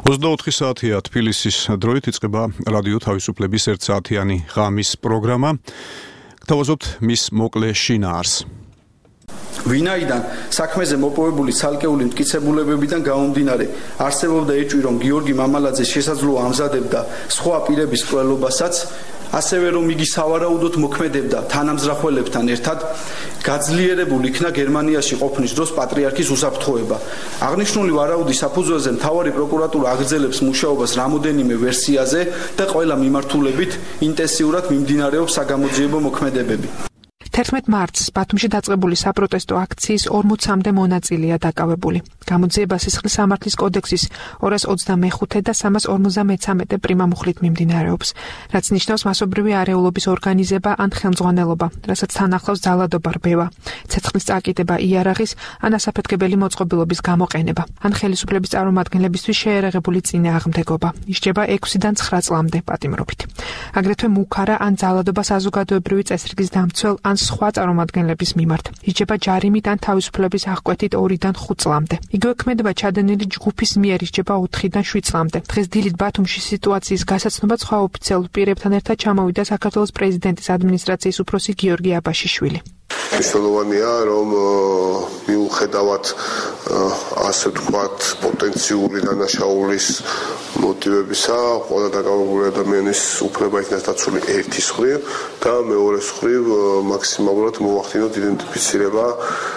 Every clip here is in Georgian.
24 საათია თბილისის დროით იწყება რადიო თავისუფლების 1 საათიანი ღამის პროგრამა. გთავაზობთ მის მოკლე შინაარსს. ვინაიდან საქმეზე მოპოვებული ცალკეული მტკიცებულებებიდან გამომდინარე არსებობდა ეჭვი, რომ გიორგი მამალაძე შესაძლოა ამზადებდა სხვა პირების კვლელობასაც, ასევე რომ იგი სავარაუდოდ მოქმედებდა თანამზრახველებთან ერთად, გაძლიერებულ იქნა გერმანიაში ყოფნის დროს პატრიარქის უსაფრთხოება. აღნიშნული ვარაუდის საფუძველზე მთავარი პროკურატურა აგრძელებს მუშაობას რამოდენიმე ვერსიაზე და ყველა მიმართულებით ინტენსიურად მიმდინარეობს საგამოძიებო მოქმედებები. 11 მარტს ბათუმში დაწყებული საპროტესტო აქციის 40-მდე მონაწილეა დაკავებული. გამოძიება სისხლის სამართლის კოდექსის 225 და 353 პრიმა მუხლით მიმდინარეობს, რაც ნიშნავს მასობრივი არეულობის ორგანიზება ან ხელმძღვანელობა, რასაც თან ახლავს ძალადობა, რბევა, ცეცხლის წაკიდება, იარაღის ან ასაფეთქებელი მოწყობილობის გამოყენება, ან ხელისუფლების წარმომადგენლებისთვის შეერაღებული წინააღმდეგობა. ისჯება 6-დან 9 წლამდე პატიმრობით. აგრეთვე მუქარა ან ძალადობა საზოგადოებრივი წესრიგის დამცველ ან სხვა წარმომადგენლების მიმართ. ისჯება ჯარიმით ან თავისუფლების აღკვეთით 2-დან 5 წლამდე. იგივე ქმედება ჩადენილი ჯგუფის მიერ ისჯება 4-დან 7 წლამდე. დღეს დილით ბათუმში სიტუაციის გასაცნობად სხვა ოფიციალურ პირებთან ერთად ჩამოვიდა საქართველოს პრეზიდენტის ადმინისტრაციის უფროსი გიორგი აბაშიშვილი. მნიშვნელოვანია, რომ მიუხედავად ასე ვთქვათ პოტენციური დანაშაულის მოტივებისა, ყველა დაკავებული ადამიანის უფლება იქნას დაცული ერთის მხრივ და მეორეს მხრივ მაქსიმალურად მოვახდინოთ იდენტიფიცირება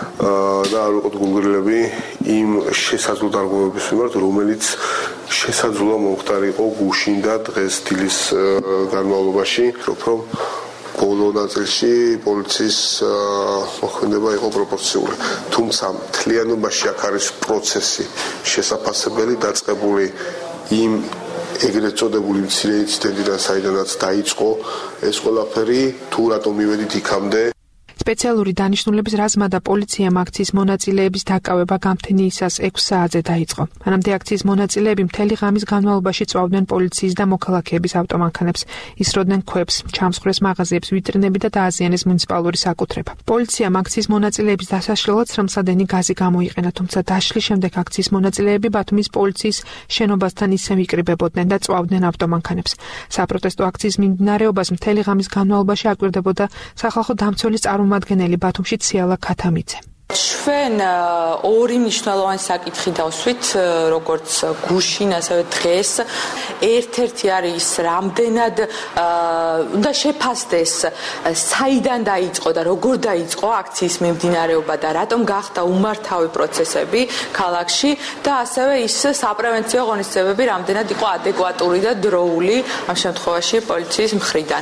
და არ ვიყოთ გულგრილები იმ შესაძლო დარღვევების მიმართ, რომელიც შესაძლოა მომხდარიყო გუშინ და დღეს დილის განმავლობაში, რომ ბოლო ნაწილში პოლიციის მოქმედება იყო პროპორციული. თუმცა მთლიანობაში აქ არის პროცესი შესაძლებელი დაწყებული იმ ეგრეთ წოდებული მცირე ინციდენტიდან, საიდანაც დაიწყო ეს ყველაფერი, თუ რატომ მივედით იქამდე. სპეციალური დანიშნულების რაზმა და პოლიციამ აქციის მონაწილეების დაკავება გამთენიისას 6 საათზე დაიწყო. მანამდე აქციის მონაწილეები მთელი ღამის განმავლობაში წვავდნენ პოლიციის და მოქალაქეების ავტომანქანებს, ისროდნენ ქვებს, ჩამსხვრეს მაღაზიებს, ვიტრინები და დააზიანეს მუნიციპალური საკუთრება. პოლიციამ აქციის მონაწილეების დასაშლელად სრემსადენი გაზი გამოიყენა, თუმცა დაშლის შემდეგ აქციის მონაწილეები ბათუმის პოლიციის შენობასთან ისევ იკრიბებოდნენ და წვავდნენ ავტომანქანებს. საპროტესტო აქციის მიმდინარეობას მთელი ღამის განმავლობაში აკვირდებოდა სახალხო დამცველის წარმომადგენელი ბათუმში ციალა ქათამიძე. ჩვენ ორი მნიშვნელოვანი საკითხი დავსვით, როგორც გუშინ, ასევე დღეს. ერთ-ერთი არის რამდენად უნდა შეფასდეს, საიდან დაიწყო და როგორ დაიწყო აქციის მიმდინარეობა და რატომ გახდა უმართავი პროცესები ქალაქში და ასევე ის საპრევენციო ღონისძიებები რამდენად იყო ადეკვატური და დროული ამ შემთხვევაში პოლიციის მხრიდან.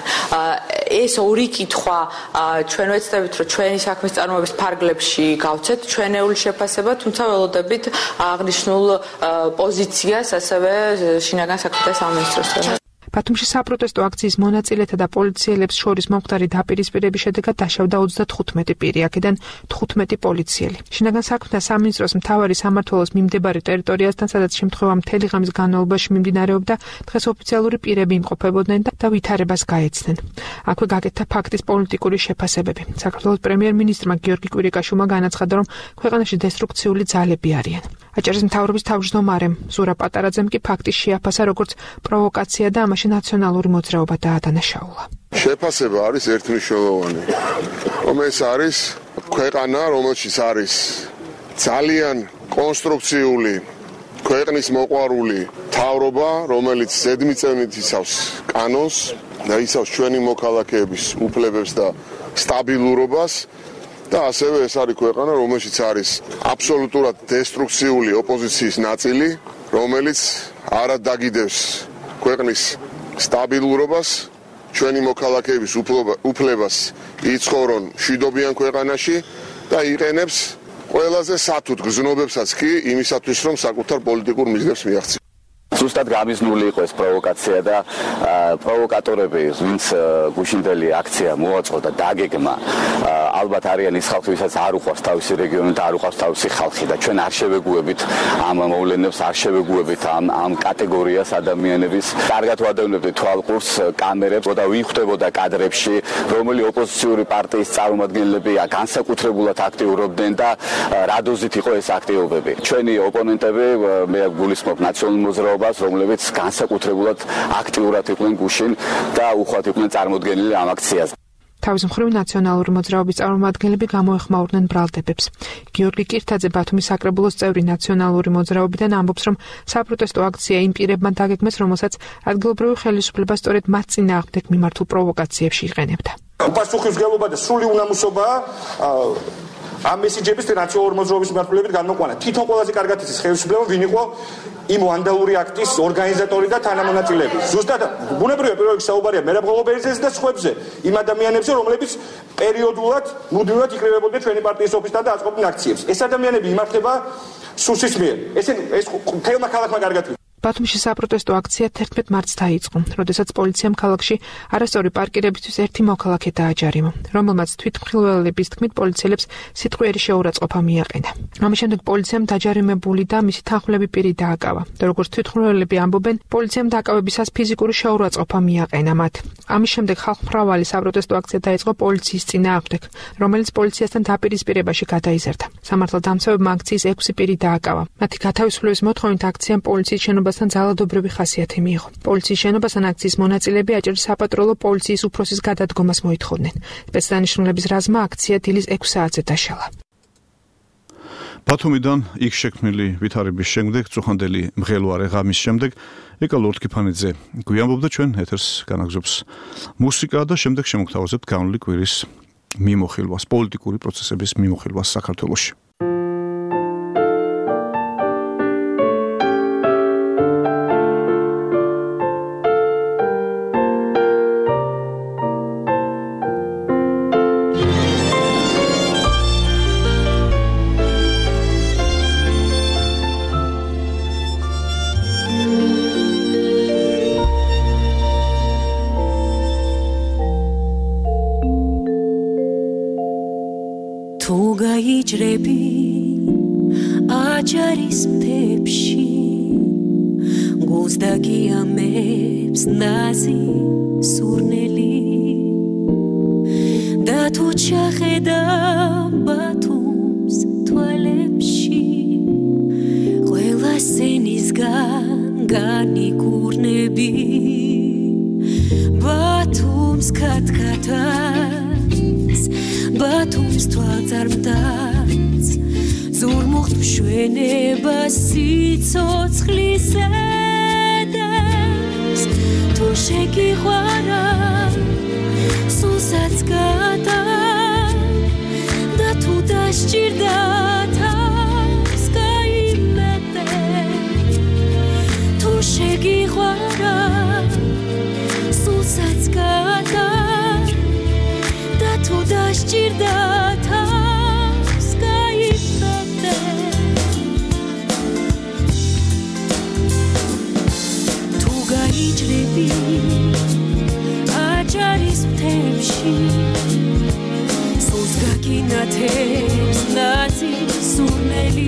ეს ორი კითხვა ჩვენ ვეცდებით, რომ ჩვენი საქმის წარმოების ფარგლებში გავცეთ ჩვენეული შეფასება, თუმცა ველოდებით აღნიშნულ პოზიციას ასევე შინაგან საქმეთა სამინისტროსთან. ბათუმში საპროტესტო აქციის მონაწილეთა და პოლიციელებს შორის მომხდარი დაპირისპირების შედეგად დაშავდა 35 პირი, აქედან 15 პოლიციელი. შინაგან საქმეთა სამინისტროს მთავარი სამმართველოს მიმდებარე ტერიტორიასთან, სადაც შემთხვევა მთელი ღამის განმავლობაში მიმდინარეობდა, დღეს ოფიციალური პირები იმყოფებოდნენ და ვითარებას გაეცნენ. აქვე გაკეთდა ფაქტის პოლიტიკური შეფასებები. საქართველოს პრემიერ-მინისტრმა გიორგი კვირიკაშვილმა განაცხადა, რომ ქვეყანაში დესტრუქციული ძალები არიან. აჭარის მთავრობის თავმჯდომარემ ზურა პატარაძემ კი ფაქტის შეაფასა როგორც პროვოკაცია და ამაში ნაციონალური მოძრაობა დაადანაშაულა. შეფასება არის ერთმნიშვნელოვანი. რომ ეს არის ქვეყანა, რომელშიც არის ძალიან კონსტრუქციული, ქვეყნის მოყვარული მთავრობა, რომელიც ზედმიწევნით იცავს კანონს და იცავს ჩვენი მოქალაქეების უფლებებს და სტაბილურობას. და ასევე ეს არის ქვეყანა, რომელშიც არის აბსოლუტურად დესტრუქციული ოპოზიციის ნაწილი, რომელიც არა დაგიდევს ქვეყნის სტაბილურობას, ჩვენი მოქალაქეების უფლებას იცხოვრონ მშვიდობიან ქვეყანაში და იყენებს ყველაზე სათუდ გზნობებსაც კი იმისათვის, რომ საკუთარ პოლიტიკურ მიზნებს მიაღწიოს. ზუსტად გამიზნული იყო ეს პროვოკაცია და პროვოკატორები, ვინც გუშინდელი აქცია მოაწყო და დაგეგმა ალბათ არიან ის ხალხი, ვისაც არ უყვარს თავისი რეგიონი და არ უყვარს თავისი ხალხი და ჩვენ არ შევეგუებით ამ მოვლენებს, არ შევეგუებით ამ კატეგორიას ადამიანების. კარგად ვადევნებდით თვალყურს კამერებს და ვიხვდებოდა კადრებში, რომელი ოპოზიციური პარტიის წარმომადგენლები განსაკუთრებულად აქტიურობდნენ და რა დოზით იყო ეს აქტივობები. ჩვენი ოპონენტები, მე გულისხმობ ნაციონალურ მოძრაობას, რომლებიც განსაკუთრებულად აქტიურად იყვნენ გუშინ და უხვად იყვნენ წარმოდგენილი ამ აქციაზე. თავის მხრივ ნაციონალური მოძრაობის წარმომადგენლები გამოეხმაურნენ ბრალდებებს. გიორგი კირთაძე, ბათუმის საკრებულოს წევრი ნაციონალური მოძრაობიდან ამბობს, რომ საპროტესტო აქცია იმ პირებმა დაგეგმეს, რომელსაც ადგილობრივი ხელისუფლება სწორედ მათ წინააღმდეგ მიმართულ პროვოკაციებში იყენებდა. უპასუხისმგებლობა და სრული უნამუსობა ამ მესიჯების ნაციონალური მოძრაობის მიმართულებით განმოყვანა. თვითონ ყველაზე კარგად იცის ხელისუფლება, ვინ იყო იმ ვანდალური აქტის ორგანიზატორი და თანამონაწილეები. ზუსტად ბუნებრივია პირველ რიგში საუბარია მერაბღოლობერიძეზე და სხვებზე, იმ ადამიანებზე, რომლებიც პერიოდულად მუდმივად იკრიბებოდნენ ჩვენი პარტიის ოფისთან და აწყობდნენ აქციებს. ეს ადამიანები იმართება სუსის მიერ. ეს თელმა ქალაქმა კარგად იცის. ბათუმში საპროტესტო აქცია 11 მარტს დაიწყო, როდესაც პოლიციამ ქალაქში არასწორი პარკირებისთვის ერთი მოქალაქე დააჯარიმა, რომელმაც თვითმხილველების თქმით პოლიციელებს სიტყვიერი შეურაცხყოფა მიაყენა. ამის შემდეგ პოლიციამ დაჯარიმებული და მისი თანხმლები პირი დააკავა. და როგორც თვითმხილველები ამბობენ, პოლიციამ დაკავებისას ფიზიკური შეურაცხყოფა მიაყენა მათ. ამის შემდეგ ხალხმრავალი საპროტესტო აქცია დაიწყო პოლიციის წინააღმდეგ, რომელიც პოლიციასთან დაპირისპირებაში გადაიზარდა. სამართალდამცავებმა აქციის 6 პირი დააკავა. მათი გათავისუფლების მოთხოვნით აქციამ პოლიციის შენობას ძალადობრივი ხასიათი მიიღო. პოლიციის შენობასთან აქციის მონაწილეები აჭარის საპატრულო პოლიციის უფროსის გადადგომას მოითხოვდნენ. სპეცდანიშნულების რაზმმა აქცია დილის 6 საათზე დაშალა. ბათუმიდან იქ შექმნილი ვითარების შემდეგ, წუხანდელი მღელვარე ღამის შემდეგ, ეკა ლორთქიფანიძე გვიამბობდა ჩვენ ეთერს განაგზობს მუსიკა და შემდეგ შემოგთავაზებთ განვლილი კვირის მიმოხილვას, პოლიტიკური პროცესების მიმოხილვას საქართველოში. იჯრები აჭარის მთებში გულს დაგიამებს ნაზი სურნელი და თუ ჩახედავ ბათუმს თვალებში ყველა სენისგან განიკურნები ბათუმს ქათქათას ბათუმს თვალწარმტაც ზურმუხტ მშვენება სიცოცხლის ედებს თუ შეგიყვარა სულსაც გადარ და თუ დასჭირდა თავს გაიმეტე თუ შეგიყვარა სულსაც გადარ და თუ დასჭირდა თავს გაიმეტე თუ გაიჭრები აჭარის მთებში სულს გაგინათებს ნაზი სურნელი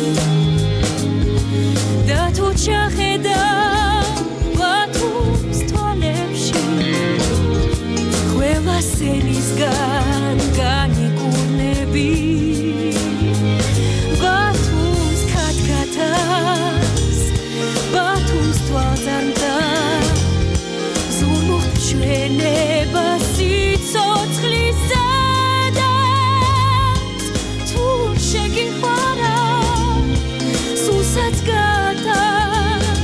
და თუ ჩახედავ ბათუმს თვალებში ყველა სენისგან განიკურნები ბათუმს ქათქათას ბათუმს თვალწარმტაც ზურმუხტ მშვენება სიცოცხლის ედებს თუ შეგიყვარა სულსაც გადარ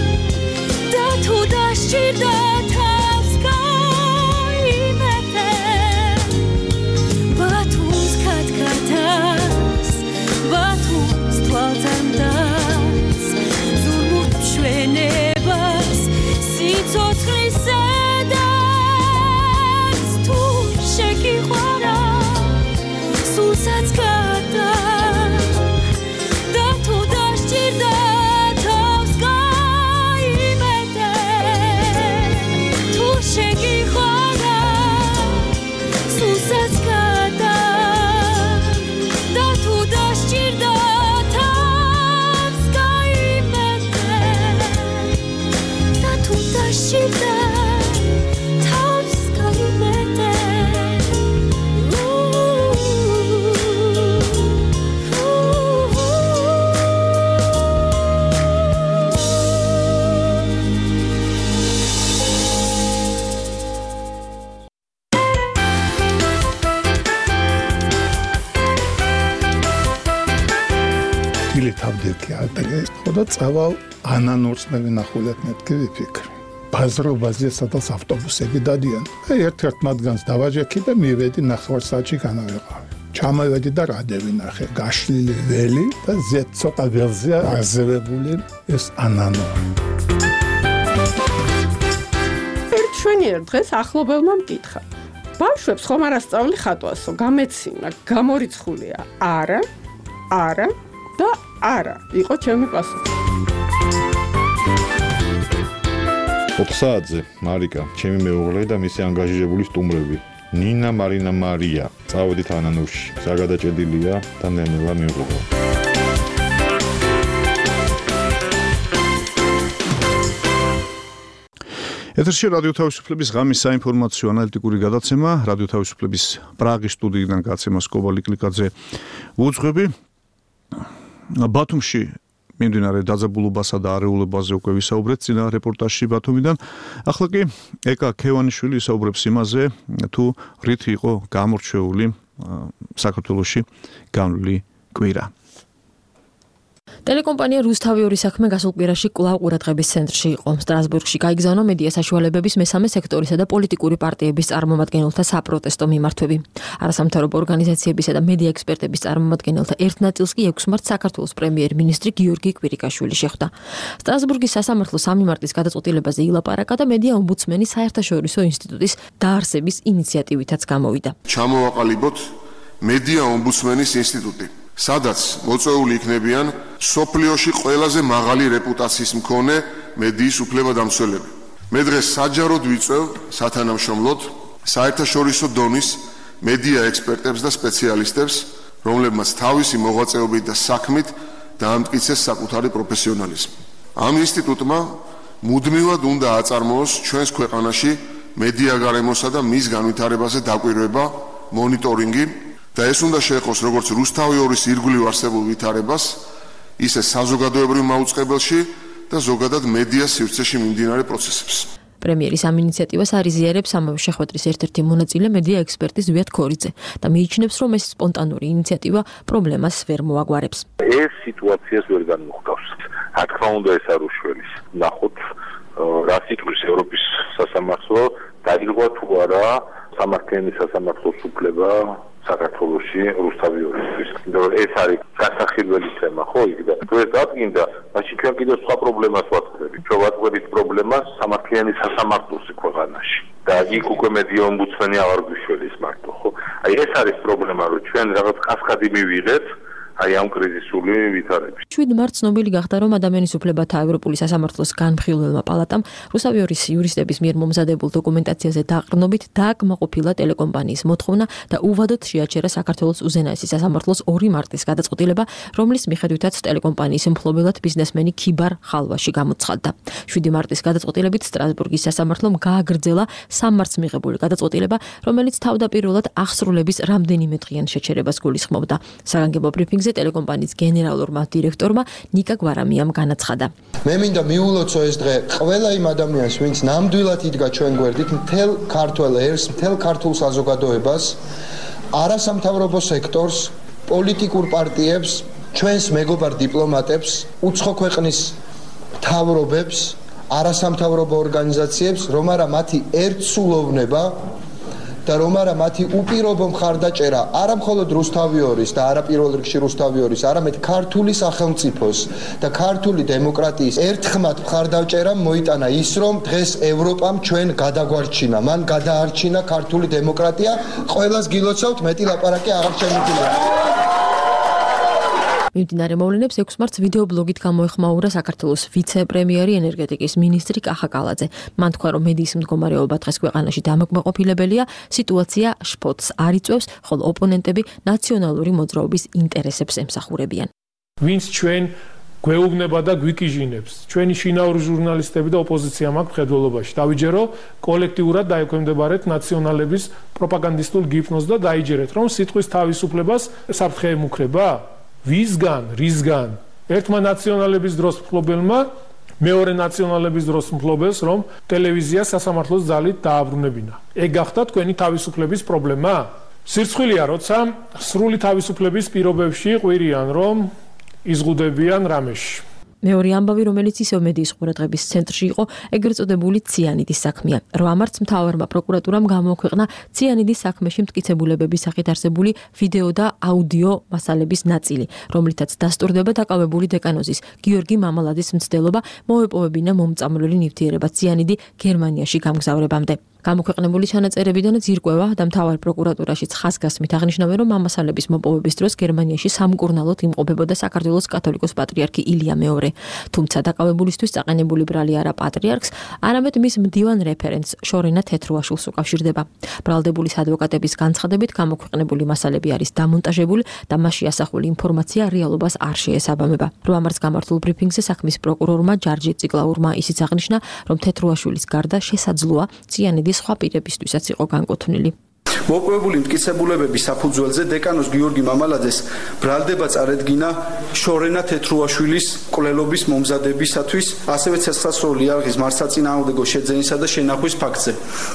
და წავალ ანანურსნები ნახულეთ მეთქი ვიფიქრე. ბაზრობაზე სადაც ავტობუსები დადიან. ერთ-ერთ მათგანს დავაჯექი და მივედი ნახევარსაათში განავეყავი. ჩამოვედი და რა დავინახე, გაშლილი ველი და ცოტა ველზე აზევებული ეს ანანური. ჩვენიერ დღეს ახლობელმა მკითხა. ბავშვებს ხომ არ ასწავლი ხატვასო, გამეცინა, გამორიცხულია? არა, არა და არა, იყო ჩემი პასუხი. ოფსაადზე მარიკა, ჩემი მეუღლე და მისი ანგაჟირებული სტუმრები. ნინა, მარინა, მარია. წავედით ანანურში. საგადაჭედილია და ნელა მიუღებო. ეთერში რადიო თავისუფლების ღამის საინფორმაციო ანალიტიკური გადაცემა, რადიო თავისუფლების პრაღის სტუდიიდან გაცემა სკოვა ლიკლიკაძე უძღვები. ბათუმში მიმდინარე დაძაბულობასა და არეულებაზე უკვე ვისაუბრეთ წინა რეპორტაჟში ბათუმიდან. ახლა კი ეკა ქევანიშვილი ისაუბრებს იმაზე, თუ რით იყო გამორჩეული საქართველოში განვლილი კვირა. ტელეკომპანია რუსთავი 2 საქმე გასულ კვირაში კვლავ ყურადღების ცენტრში იყო. სტრასბურგში გაიგზავნა მედია საშუალებების მესამე სექტორისა და პოლიტიკური პარტიების წარმომადგენელთა საპროტესტო მიმართვები. არასამთავრობო ორგანიზაციებისა და მედია ექსპერტების წარმომადგენელთა ერთ ნაწილს კი 6 მარტს საქართველოს პრემიერ-მინისტრი გიორგი კვირიკაშვილი შეხვდა. სტრასბურგის სასამართლო 3 მარტის გადაწყვეტილებაზე ილაპარაკა და მედია ომბუდსმენის საერთაშორისო ინსტიტუტის დაარსების ინიციატივითაც გამოვიდა. ჩამოვაყალიბოთ მედია ომბუდსმენის ინსტიტუტი. სადაც მოწვეული იქნებიან სოფლიოში ყველაზე მაღალი რეპუტაციის მქონე მედიის უფლებადამცველები. მე დღეს საჯაროდ ვიწევ სათანამშრომლოდ საერთაშორისო დონის მედია ექსპერტებს და სპეციალისტებს, რომლებმაც თავისი მოღვაწეობით და საქმით დაამტკიცეს საკუთარი პროფესიონალიზმი. ამ ინსტიტუტმა მუდმივად უნდა აწარმოოს ჩვენს ქვეყანაში მედია გარემოსა და მის განვითარებაზე დაკვირვება, მონიტორინგი და ეს უნდა შეეხოს როგორც რუსთავი 2-ის ირგვლივ არსებულ ვითარებას, ისე საზოგადოებრივ მაუწყებელში და ზოგადად მედიას სივრცეში მიმდინარე პროცესებს. პრემიერის ამ ინიციატივას არიზიარებს ამავე შეხვედრის ერთ-ერთი მონაწილე მედია ექსპერტი ზვიად ქორიძე და მიიჩნევს, რომ ეს სპონტანური ინიციატივა პრობლემას ვერ მოაგვარებს. ეს სიტუაციას ვერ განმოხდავს. რა თქმა უნდა, ეს არ უშველის. ნახოთ, რა სიტყვის ევროპის სასამართლო დაირღვა თუ არა სამართლიანი სასამართლოს უფლება საქართველოში რუსთავი 2-ისთვის. ეს არის გასახილველი თემა, ხო, იქ და თუ ეს დადგინდა, მაშინ ჩვენ კიდევ სხვა პრობლემას ვაწყდებით. ჩვენ ვაწყდებით პრობლემას სამართლიანი სასამართლოს ქვეყანაში. და იქ უკვე მედია ომბუდსმენი აღარ გვიშველის მარტო, ხო? აი ეს არის პრობლემა, რომ ჩვენ რაღაც კასკადი მივიღეთ აი ამ კრიზისული ვითარების. 7 მარტს ცნობილი გახდა, რომ ადამიანის უფლებათა ევროპული სასამართლოს განმხილველმა პალატამ რუსთავი 2-ის იურისტების მიერ მომზადებულ დოკუმენტაციაზე დაყრდნობით დააკმაყოფილა ტელეკომპანიის მოთხოვნა და უვადოდ შეაჩერა საქართველოს უზენაესი სასამართლოს 2 მარტის გადაწყვეტილება, რომლის მიხედვითაც ტელეკომპანიის მფლობელად ბიზნესმენი ქიბარ ხალვაში გამოცხადდა. 7 მარტის გადაწყვეტილებით სტრასბურგის სასამართლომ გააგრძელა 3 მარტს მიღებული გადაწყვეტილება, რომელიც თავდაპირველად აღსრულების რამდენიმე დღიან შეჩერებას გულისხმობდა. საგანგებო ბრიფინგზე ტელეკომპანიის გენერალურმა დირექტორმა ნიკა გვარამიამ განაცხადა. მე მინდა მიულოცო ეს დღე ყველა იმ ადამიანს, ვინც ნამდვილად იდგა ჩვენ გვერდით, მთელ ქართველ ერს, მთელ ქართულ საზოგადოებას, არასამთავრობო სექტორს, პოლიტიკურ პარტიებს, ჩვენს მეგობარ დიპლომატებს, უცხო ქვეყნის მთავრობებს, არასამთავრობო ორგანიზაციებს, რომ არა მათი ერთსულოვნება და რომ არა მათი უპირობო მხარდაჭერა არა მხოლოდ რუსთავი 2-ის და არა პირველ რიგში რუსთავი 2-ის, არამედ ქართული სახელმწიფოს და ქართული დემოკრატიის ერთხმად მხარდაჭერამ მოიტანა ის, რომ დღეს ევროპამ ჩვენ გადაგვარჩინა, მან გადაარჩინა ქართული დემოკრატია. ყველას გილოცავთ, მეტი ლაპარაკი აღარ შემიძლია. მიმდინარე მოვლენებს 6 მარტს ვიდეობლოგით გამოეხმაურა საქართველოს ვიცე-პრემიერი ენერგეტიკის მინისტრი კახა კალაძე. მან თქვა, რომ მედიის მდგომარეობა დღეს ქვეყანაში დამაკმაყოფილებელია, სიტუაცია შფოთს არ იწვევს, ხოლო ოპონენტები ნაციონალური მოძრაობის ინტერესებს ემსახურებიან. ვინც ჩვენ გვეუბნება და გვიკიჟინებს, ჩვენი შინაური ჟურნალისტები და ოპოზიცია მაქვს მხედველობაში. დავიჯერო კოლექტიურად დაექვემდებარეთ ნაციონალების პროპაგანდისტულ გიფნოს და დაიჯერეთ, რომ სიტყვის თავისუფლებას საფრთხე ემუქრება. ვისგან, რისგან? ერთმა ნაციონალების დროს მფლობელმა, მეორე ნაციონალების დროს მფლობელს, რომ ტელევიზია სასამართლოს ძალით დააბრუნებინა. ეგ გახდა თქვენი თავისუფლების პრობლემა? სირცხვილია, როცა სრული თავისუფლების პირობებში ყვირიან, რომ იზღუდებიან რამეში. მეორე ამბავი, რომელიც ისევ მედიის ყურადღების ცენტრში იყო, ეგრეთ წოდებული ციანიდის საქმეა. 8 მარტს მთავარმა პროკურატურამ გამოაქვეყნა ციანიდის საქმეში მტკიცებულებების სახით არსებული ვიდეო და აუდიო მასალების ნაწილი, რომლითაც დასტურდება დაკავებული დეკანოზის გიორგი მამალაძის მცდელობა მოეპოვებინა მომწამლელი ნივთიერება ციანიდი გერმანიაში გამგზავრებამდე. გამოქვეყნებული ჩანაწერებიდან ძირკვევა და მთავარ პროკურატურაშიც ხაზგასმით აღნიშნავენ, რომ ამასალების მოპოვების დროს გერმანიაში სამკურნალოდ იმყოფებოდა საქართველოს კათოლიკოს პატრიარქი ილია მეორე. თუმცა დაკავებულისთვის წაყენებული ბრალი არა პატრიარქს, არამედ მის მდივან რეფერენტს შორენა თეთრუაშულს უკავშირდება. ბრალდებულის ადვოკატების განცხადებით გამოქვეყნებული მასალები არის დამონტაჟებული და მასში ასახული ინფორმაცია რეალობას არ შეესაბამება. 8 მარტს გამართულ ბრიფინგზე საქმის პროკურორმა ჯარჯი ციკლაურმა ისიც აღნიშნა, რომ თეთრუაშულის გარდა შესაძლოა ციანიდის სხვა პირებისთვისაც იყო განკუთვნილი. მოპოვებული მტკიცებულებების საფუძველზე დეკანოს გიორგი მამალაძეს ბრალდება წარედგინა შორენა თეთრუაშვილის მკვლელობის მომზადებისათვის, ასევე ცეცხლსროლი იარაღის მართსაწინააღმდეგო შეძენისა და შენახვის ფაქტზე.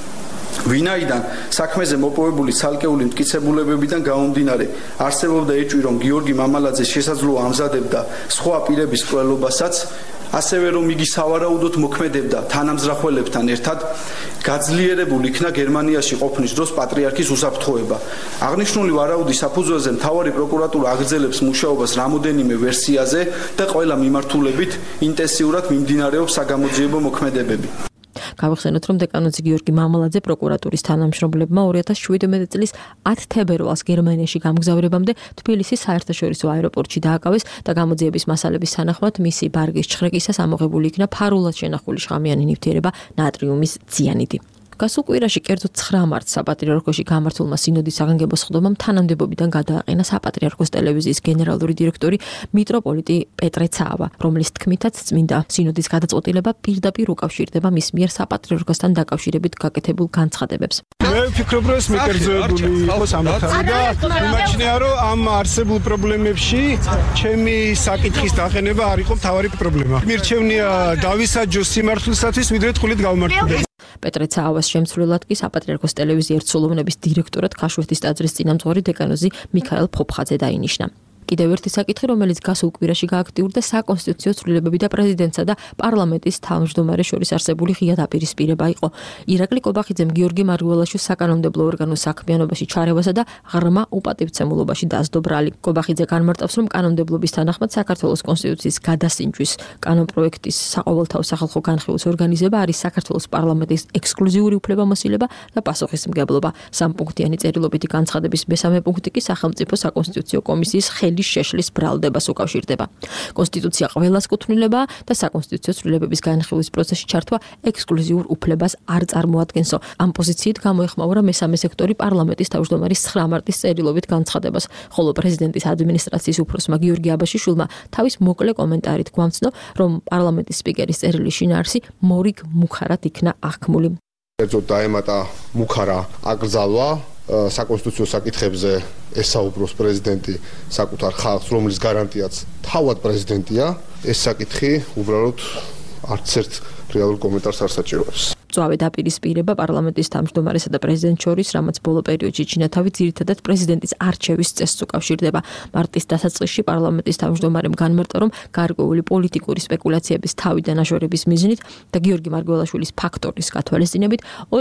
ვინაიდან საქმეზე მოპოვებული ცალკეული მტკიცებულებებიდან გამომდინარე არსებობდა ეჭვი, რომ გიორგი მამალაძე შესაძლოა ამზადებდა სხვა პირების მკვლელობასაც, ასევე რომ იგი სავარაუდოდ მოქმედებდა თანამზრახველებთან ერთად, გაძლიერებულ იქნა გერმანიაში ყოფნის დროს პატრიარქის უსაფრთხოება. აღნიშნული ვარაუდის საფუძველზე მთავარი პროკურატურა აგრძელებს მუშაობას რამოდენიმე ვერსიაზე და ყველა მიმართულებით ინტენსიურად მიმდინარეობს საგამოძიებო მოქმედებები. გავიხსენოთ, რომ დეკანოზი გიორგი მამალაძე პროკურატურის თანამშრომლებმა 2017 წლის 10 თებერვალს გერმანიაში გამგზავრებამდე თბილისის საერთაშორისო აეროპორტში დააკავეს და გამოძიების მასალების თანახმად მისი ბარგის ჩხრეკისას ამოღებული იქნა ფარულად შენახული შხამიანი ნივთიერება ნატრიუმის ციანიდი. გასულ კვირაში, კერძოდ 9 მარტს საპატრიარქოში გამართულმა სინოდის საგანგებო სხდომამ თანამდებობიდან გადააყენა საპატრიარქოს ტელევიზიის გენერალური დირექტორი მიტროპოლიტი პეტრე ცაავა, რომლის თქმითაც წმინდა სინოდის გადაწყვეტილება პირდაპირ უკავშირდება მის მიერ საპატრიარქოსთან დაკავშირებით გაკეთებულ განცხადებებს. მე ვფიქრობ, რომ ეს მიკერძოებული იყო სამართალი და იმაჩნია, რომ ამ არსებულ პრობლემებში ჩემი საკითხის დაყენება არ იყო მთავარი პრობლემა. მირჩევნია დავისაჯოს სიმართლისათვის, ვიდრე თხულით გავმართლდეს. პეტრე ცაავას შემცვლელად კი საპატრიარქოს ტელევიზიის ერთსულოვნების დირექტორად ქაშვეთის ტაძრის წინამძღვარი დეკანოზი მიქაელ ფოფხაძე დაინიშნა. კიდევ ერთი საკითხი, რომელიც გასულ კვირაში გააქტიურდა საკონსტიტუციო ცვლილებები და პრეზიდენტსა და პარლამენტის თავმჯდომარეს შორის არსებული ღია დაპირისპირება იყო. ირაკლი კობახიძემ გიორგი მარგველაშვილს საკანონმდებლო ორგანოს საქმიანობაში ჩარევასა და ღრმა უპატივცემულობაში დასდო ბრალი. კობახიძე განმარტავს, რომ კანონმდებლობის თანახმად საქართველოს კონსტიტუციის გადასინჯვის კანონპროექტის საყოველთაო სახალხო განხილვის ორგანიზება არის საქართველოს პარლამენტის ექსკლუზიური უფლებამოსილება და პასუხისმგებლობა. სამპუნქტიანი წერილობითი განცხადების მესამე პუნქტი კი სახელმწიფო საკონსტიტუციო კომისიის ხელის შეშლის ბრალდებას უკავშირდება. კონსტიტუცია ყველას კუთვნილებაა და საკონსტიტუციო ცვლილებების განხილვის პროცესში ჩართვა ექსკლუზიურ უფლებას არ წარმოადგენსო. ამ პოზიციით გამოეხმაურა მესამე სექტორი პარლამენტის თავმჯდომარის 9 მარტის წერილობით განცხადებას, ხოლო პრეზიდენტის ადმინისტრაციის უფროსმა გიორგი აბაშიშვილმა თავის მოკლე კომენტარით გვამცნო, რომ პარლამენტის სპიკერის წერილი შინაარსი მორიგ მუხარად იქნა აღქმული. კერძოდ დაემატა მუხარა აკრძალვა საკონსტიტუციო საკითხებზე ესაუბროს პრეზიდენტი საკუთარ ხალხს, რომლის გარანტიაც თავად პრეზიდენტია. ეს საკითხი უბრალოდ არც ერთ რეალურ კომენტარს არ საჭიროებს. მწვავე დაპირისპირება პარლამენტის თავმჯდომარესა და პრეზიდენტს შორის, რამაც ბოლო პერიოდში ჩინათავი ძირითადად პრეზიდენტის არჩევის წესს უკავშირდება. მარტის დასაწყისში პარლამენტის თავმჯდომარემ განმარტა, რომ გარკვეული პოლიტიკური სპეკულაციების თავი დანაშორების მიზნით და გიორგი მარგველაშვილის ფაქტორის გათვალისწინებით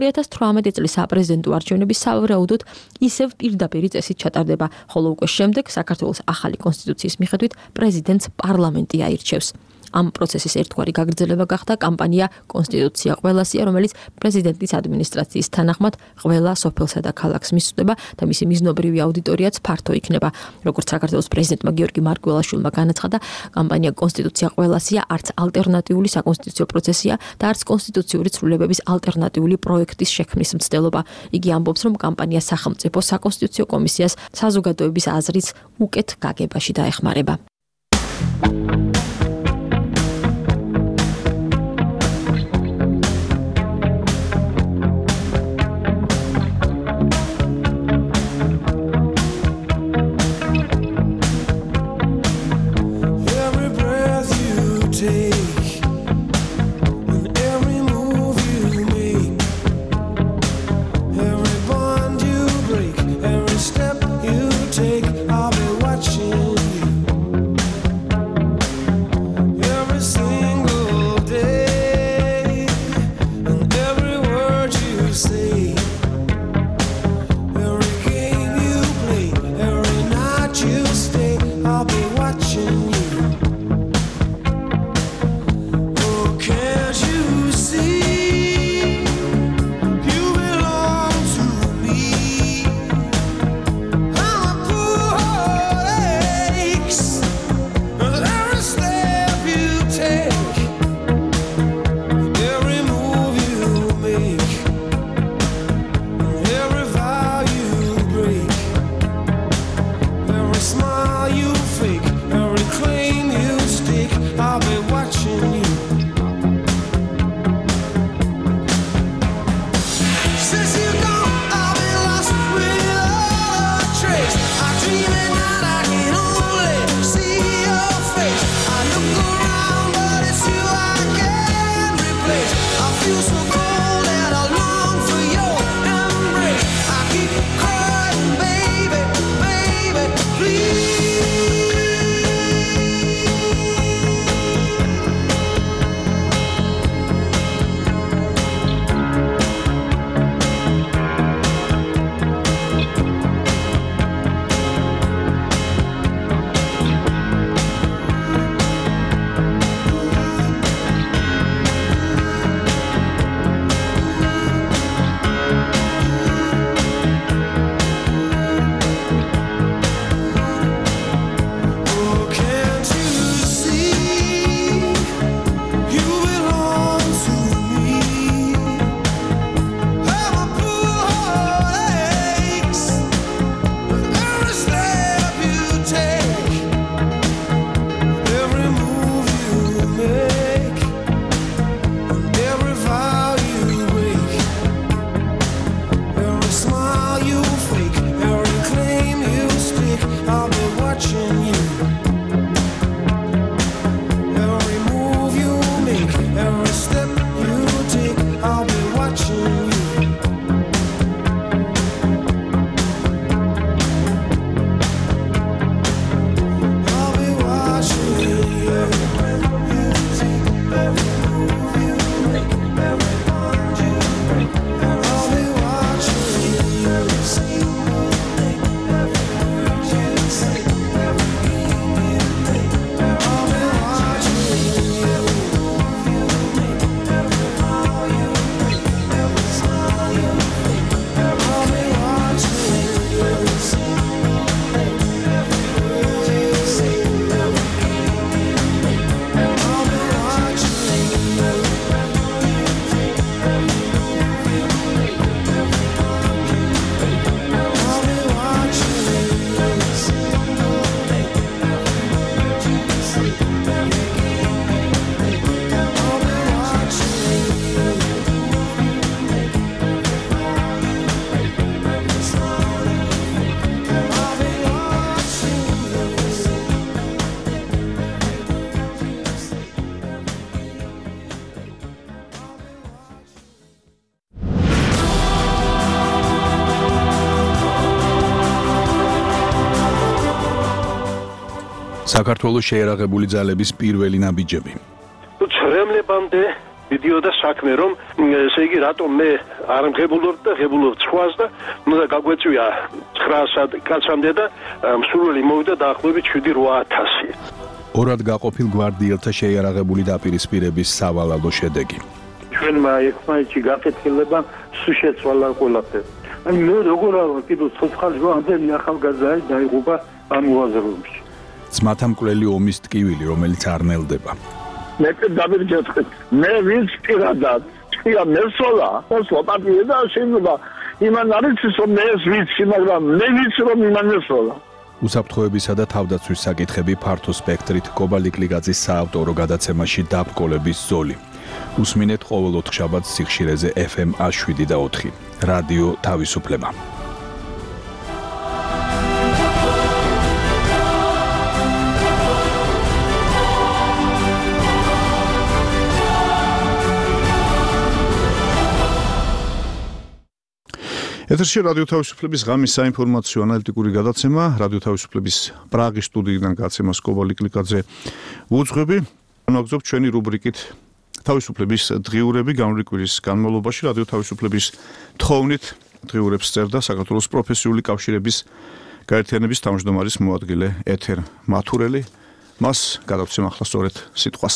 2018 წლის საპრეზიდენტო არჩევნები სავარაუდოდ ისევ პირდაპირი წესით ჩატარდება, ხოლო უკვე შემდეგ საქართველოს ახალი კონსტიტუციის მიხედვით პრეზიდენტს პარლამენტი აირჩევს. ამ პროცესის ერთგვარი გაგრძელება გახდა კამპანია კონსტიტუცია ყველასია, რომელიც პრეზიდენტის ადმინისტრაციის თანახმად ყველა სოფელსა და ქალაქს მისწვდება და მისი მიზნობრივი აუდიტორიაც ფართო იქნება. როგორც საქართველოს პრეზიდენტმა გიორგი მარგველაშვილმა განაცხადა, კამპანია კონსტიტუცია ყველასია არც ალტერნატიული საკონსტიტუციო პროცესია და არც კონსტიტუციური ცვლილებების ალტერნატიული პროექტის შექმნის მცდელობა. იგი ამბობს, რომ კამპანია სახელმწიფო საკონსტიტუციო კომისიას საზოგადოების აზრით უკეთ გაგებაში დაეხმარება. საქართველოს შეერაღებული ძალების პირველი ნაბიჯები. ცრემლებამდე მიდიოდა საქმე, რომ ესე იგი რატომ მე არ მღებულობ და ღებულობ სხვას და უნდა გაგვეწვია 900 კაცამდე და მსურველი მოვიდა დაახლოებით 7-8000. ორად გაყოფილ გვარდიელთა შეიარაღებული დაპირისპირების სავალალო შედეგი. ჩვენმა ერთმანეთში გაკეთილება სულ შეცვალა ყველაფერი. აი მე როგორ არ ვარ კიდევ ცოცხალი ამდენი ახალგაზრდა დაიღუპა ამ უაზროებში. ძმათა მკვლელი ომის ტკივილი, რომელიც არ ნელდება. მე დავირჯეთქეთ. მე ვინც პირადად თქვია მესოლა, სლოპატიე და შეიძლება იმან არის რომ მე ვიცი, მაგრამ მე ვიცი რომ იმან მესოლა. უსაფრთხოებისა და თავდაცვის საკითხები ფართო სპექტრით კობალიკლიგაძის საავტორო გადაცემაში დაბკოლების ზოლი. უსმინეთ ყოველ 4 შაბათს სიხშირეზე FM 107 და 4. რადიო თავისუფლება. ეთერში რადიო თავისუფლების ღამის საინფორმაციო ანალიტიკური გადაცემა, რადიო თავისუფლების პრაღის სტუდიიდან გაცემას კობალიკლიგაძე უძღვები. განვაგრძობთ ჩვენი რუბრიკით თავისუფლების დღიურები გამრავლი კვირის განმავლობაში რადიო თავისუფლების თხოვნით დღიურებს წერდა საქართველოს პროფესიული კავშირების გაერთიანების თავმჯდომარის მოადგილე ეთერ მათურელი. მას გადავცემ ახლა სწორედ სიტყვას.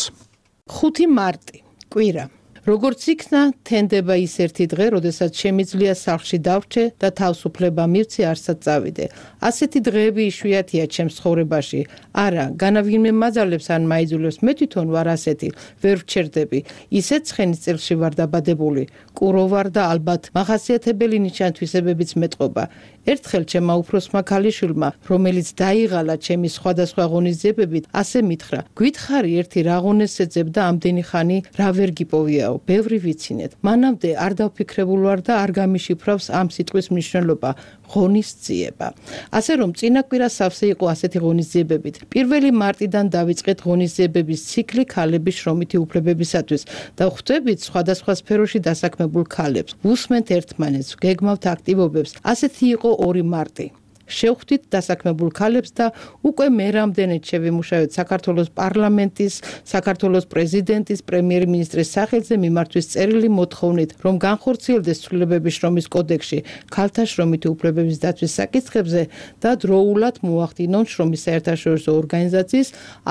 5 მარტი კვირა. როგორც იქნა, თენდება ის ერთი დღე, როდესაც შემიძლია სახლში დავრჩე და თავისუფლება მივცე არსად წავიდე. ასეთი დღეები იშვიათია ჩემს ცხოვრებაში. არა, განავინმე მაძალებს ან მაიძულებს, მე თვითონ ვარ ასეთი, ვერ ვჩერდები. ისეთ ცხენის წელში ვარ დაბადებული. კურო ვარ და ალბათ მახასიათებელი ნიშან-თვისებებიც მეტყობა. ერთხელ ჩემმა უფროსმა ქალიშვილმა, რომელიც დაიღალა ჩემი სხვადასხვა ღონისძიებებით, ასე მითხრა: "გვითხარი ერთი რა ღონეს ეძებ და ამდენი ხანი რა ვერ გიპოვიაო, ბევრი ვიცინეთ." მანამდე არ დავფიქრებულ ვარ და არ გამიშიფრავს ამ სიტყვის მნიშვნელობა. ღონისძიება. ასე რომ წინა კვირა სავსე იყო ასეთი ღონისძიებებით. 1 მარტიდან დავიწყეთ ღონისძიებების ციკლი ქალების შრომითი უფლებებისათვის და ხვდებით სხვადასხვა სფეროში დასაქმებულ ქალებს. უსმენთ ერთმანეთს, გეგმავთ აქტივობებს. ასეთი იყო 2 მარტი. შევხვდით დასაქმებულ ქალებს და უკვე მე რამდენად შევიმუშავეთ საქართველოს პარლამენტის, საქართველოს პრეზიდენტის, პრემიერ-მინისტრის სახელზე მიმართვის წერილი მოთხოვნით, რომ განხორციელდეს ცვლილებები შრომის კოდექსში ქალთა შრომითი უფლებების დაცვის საკითხებზე და დროულად მოახდინონ შრომის საერთაშორისო ორგანიზაციის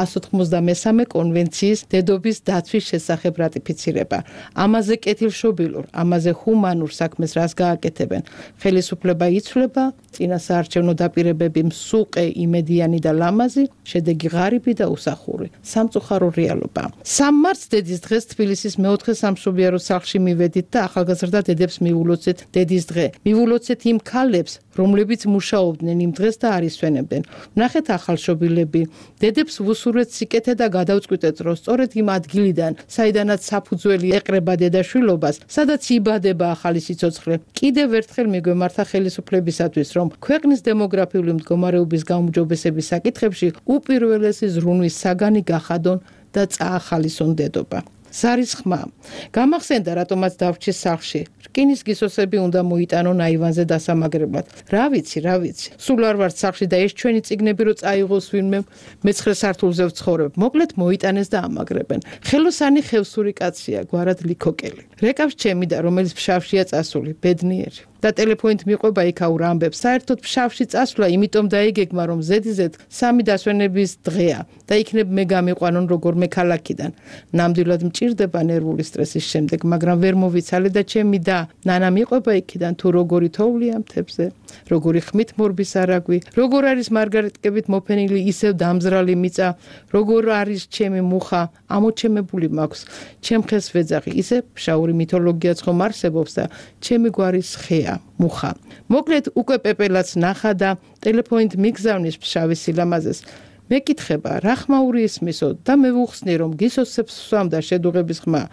193 კონვენციის დედობის დაცვის შესახებ რატიფიცირება. ამაზე კეთილშობილურ, ამაზე ჰუმანურ საქმეს რას გააკეთებენ? ხელისუფლება იცვლება, წინასაარჩევნო დაპირებები მსუყე, იმედიანი და ლამაზი, შედეგი ღარიბი და უსახური. სამწუხარო რეალობა. 3 მარტს დედის დღეს თბილისის მეოთხე სამშობიარო სახლში მივედით და ახალგაზრდა დედებს მივულოცეთ დედის დღე. მივულოცეთ იმ ქალებს, რომლებიც მუშაობდნენ იმ დღეს და არ ისვენებდნენ. ვნახეთ ახალშობილები. დედებს ვუსურვეთ სიკეთე და გადავწყვიტეთ, რომ სწორედ იმ ადგილიდან, საიდანაც საფუძველი ეყრება დედაშვილობას, სადაც იბადება ახალი სიცოცხლე, კიდევ ერთხელ მიგვემართა ხელისუფლებისათვის, რომ ქვეყნის დემოგრაფიული მდგომარეობის გაუმჯობესების საკითხებში უპირველესი ზრუნვის საგანი გახადონ და წაახალისონ დედობა. ზარის ხმა. გამახსენდა რატომაც დავრჩი სახლში. რკინის გისოსები უნდა მოიტანონ აივანზე დასამაგრებლად. რა ვიცი. სულ არ ვარ სახლში და ეს ჩვენი წიგნები რო წაიღოს ვინმე მე-9 სართულზე ვცხოვრებ. მოკლედ მოიტანეს და ამაგრებენ. ხელოსანი ხევსური კაცია, გვარად ლიქოკელი. რეკავს ჩემი და რომელიც ფშავშია წასული, ბედნიერი. და ტელეფონით მიყვება იქაურ ამბებს. საერთოდ ფშავში წასვლა იმიტომ დაიგეგმა, რომ ზედიზედ 3 დასვენების დღეა და იქნებ მე გამიყვანონ როგორმე ქალაქიდან. ნამდვილად მჭირდება ნერვული სტრესის შემდეგ, მაგრამ ვერ მოვიცალე და ჩემი და ნანა მიყვება იქიდან თუ როგორი თოვლია მთებზე, როგორი ხმით მორბის არაგვი, როგორ არის მარგარეტკებით მოფენილი ისევ დამზრალი მიწა, როგორ არის ჩემი მუხა, ამოჩემებული მაქვს. ჩემ ხეს ვეძახი, ისე ფშაური მითოლოგიაც ხომ არსებობს და ჩემი გვარის ხეა. მუხა. მოკლედ უკვე პეპელაც ნახა და ტელეფონით მიგზავნის ფშავის სილამაზეს. მეკითხება, რა ხმაური ისმისო და მე ვუხსნი, რომ გისოსებს სვამდა შედუღების ხმა.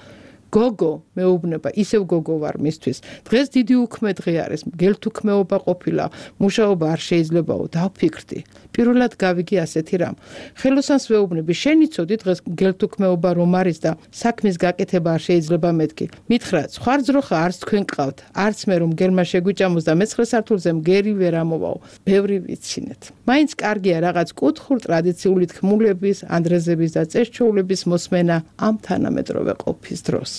გოგო მეუბნება, ისევ გოგო ვარ მისთვის. დღეს დიდი უქმე დღე არის, გელთუქმეობა ყოფილა, მუშაობა არ შეიძლებაო, დავფიქრდი. პირველად გავიგე ასეთი რამ. ხელოსანს ვეუბნები, შენ იცოდი დღეს გელთუქმეობა რომ არის და საქმის გაკეთება არ შეიძლება მეთქი. მითხრა, სხვა ძროხა არც თქვენ ყავთ, არც მე რომ გელმა შეგვიჭამოს და მე-9 სართულზე მგერი ვერ ამოვაო. ბევრი ვიცინეთ. მაინც კარგია რაღაც კუთხურ ტრადიციული თქმულების, ანდრეზების და წესჩოულების მოსმენა ამ თანამედროვე ყოფის დროს.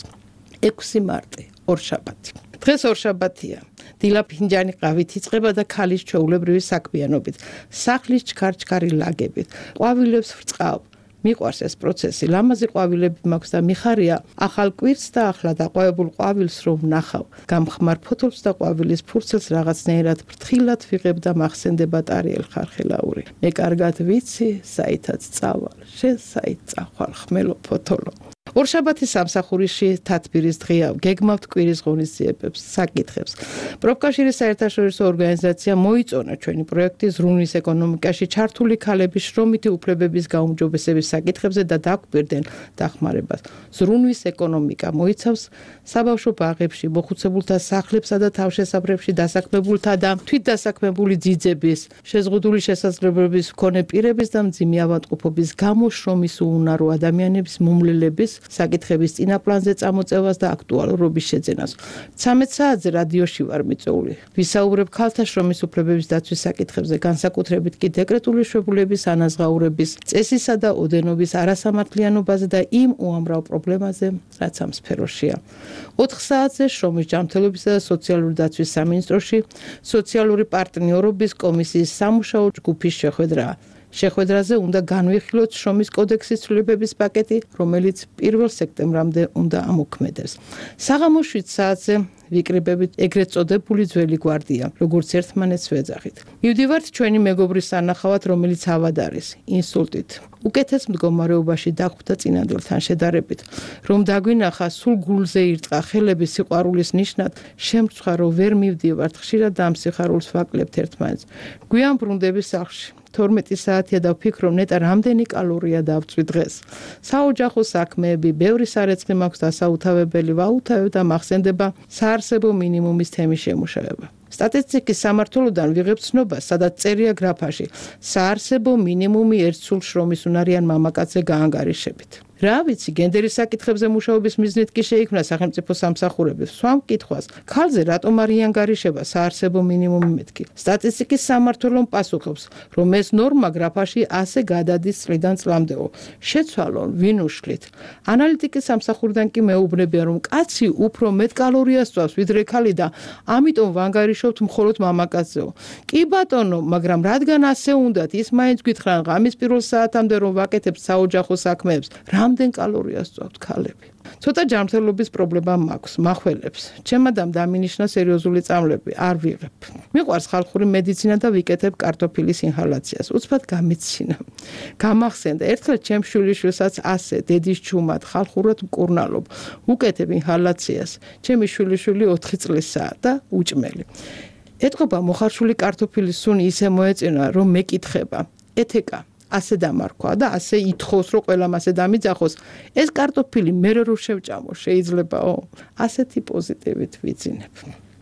6 მარტი, ორშაბათი. დღეს ორშაბათია. დილა ფინჯანი ყავით იწყება და ქალის ჩვეულებრივი საქმიანობით, სახლის ჩქარ-ჩქარი ლაგებით, ყვავილებს ვრწყავ. მიყვარს ეს პროცესი, ლამაზი ყვავილები მაქვს და მიხარია ახალ კვირს და ახლა დაყვავებულ ყვავილს რომ ნახავ. გამხმარ ფოთოლს და ყვავილის ფურცელს რაღაცნაირად ფრთხილად ვიღებ და მახსენდება ტარიელ ხარხელაური. მე კარგად ვიცი, საითაც წავალ, შენ საით წახვალ ხმელო ფოთოლო. ორშაბათი სამსახურში თათბირის დღეა, გეგმავთ კვირის ღონისძიებებს, საკითხებს. პროფკავშირის საერთაშორისო ორგანიზაცია მოიწონა ჩვენი პროექტი ზრუნვის ეკონომიკაში ჩართული ქალების შრომითი უფლებების გაუმჯობესების საკითხებზე და დაგვირდნენ დახმარებას. ზრუნვის ეკონომიკა მოიცავს საბავშვო ბაღებში, მოხუცებულთა სახლებსა და თავშესაფრებში დასაქმებულთა და თვითდასაქმებული ძიძების, შეზღუდული შესაძლებლობების მქონე პირების და მძიმე ავადმყოფობის გამო შრომის უუნარო ადამიანების მომლელების საკითხების წინაპლანზე წამოწევას და აქტუალურობის შეძენას. 13 საათზე რადიოში ვარ მიწვეული. ვისაუბრებ ქალთა შრომის უფლებების დაცვის საკითხებზე, განსაკუთრებით კი დეკრეტული შვებულების ანაზღაურების, წესისა და ოდენობის არასამართლიანობაზე და იმ უამრავ პრობლემაზე, რაც ამ სფეროშია. 4 საათზე შრომის ჯანმრთელობისა და სოციალური დაცვის სამინისტროში სოციალური პარტნიორობის კომისიის სამუშაო ჯგუფის შეხვედრაა. შეხვედრაზე უნდა განვიხილოთ შრომის კოდექსის ცვლილებების პაკეტი, რომელიც 1 სექტემბრამდე უნდა ამოქმედდეს. საღამოს 7 საათზე ვიკრიბებით ეგრეთ წოდებული ძველი გვარდია, როგორც ერთმანეთს ვეძახით. მივდივართ ჩვენი მეგობრის სანახავად, რომელიც ავად არის, ინსულტით. უკეთეს მდგომარეობაში დახვდა წინანდელთან შედარებით. რომ დაგვინახა, სულ გულზე ირტყა ხელების სიყვარულის ნიშნად, შემრცხვა რომ ვერ მივდივართ, ხშირად ამ სიხარულს ვაკლებთ ერთმანეთს. გვიან ბრუნდები სახლში. 12 საათია და ვფიქრობ, ნეტა რამდენი კალორია დავწვი დღეს. საოჯახო საქმეები, ბევრი სარეცხი მაქვს დასაუთავებელი, ვაუთავებ და მახსენდება საარსებო მინიმუმის თემის შემუშავება. სტატისტიკის სამმართველოდან ვიღებ ცნობას, სადაც წერია გრაფაში, საარსებო მინიმუმი ერთ სულ შრომის უნარიან მამაკაცზე გაანგარიშებით. რა ვიცი, გენდერის საკითხებზე მუშაობის მიზნით კი შეიქმნა სახელმწიფო სამსახურები. სვამ კითხვას, ქალზე რატომ არ იანგარიშება საარსებო მინიმუმი მეთქი? სტატისტიკის სამმართველომ პასუხობს, რომ ეს ნორმა გრაფაში ასე გადადის წლიდან წლამდეო. შეცვალონ, ვინ უშლით. ანალიტიკის სამსახურიდან კი მეუბნებიან, რომ კაცი უფრო მეტ კალორიას წვავს, ვიდრე ქალი და ამიტომ ვანგარიშობთ მხოლოდ მამაკაცზეო. კი ბატონო, მაგრამ რადგან ასე უნდათ, ის მაინც გითხრან ღამის პირველ საათამდე რომ ვაკეთებთ საოჯახო საქმეებს. რამდენ კალორიას წვავთ ქალები? ცოტა ჯანმრთელობის პრობლემა მაქვს, მახველებს. ჩემადამ დამინიშნა სერიოზული წამლები, არ ვიღებ. მიყვარს ხალხური მედიცინა და ვიკეთებ კარტოფილის ინჰალაციას. უცბად გამიცინა. გამახსენდა, ერთხელ ჩემ შვილიშვილსაც ასე, დედის ჩუმად, ხალხურად მკურნალობ. უკეთებ ინჰალაციას. ჩემი შვილიშვილი 4 წლისაა და უჭმელი. ეთყობა მოხარშული კარტოფილის სუნი ისე მოეწინა, რომ მეკითხება. ეთეკა ასე დამარქვა და ასე ითხოვს, რომ ყველამ ასე დამიძახოს. ეს კარტოფილი მე რო შევჭამო, შეიძლებაო? ასეთი პოზიტივით ვიძინებ.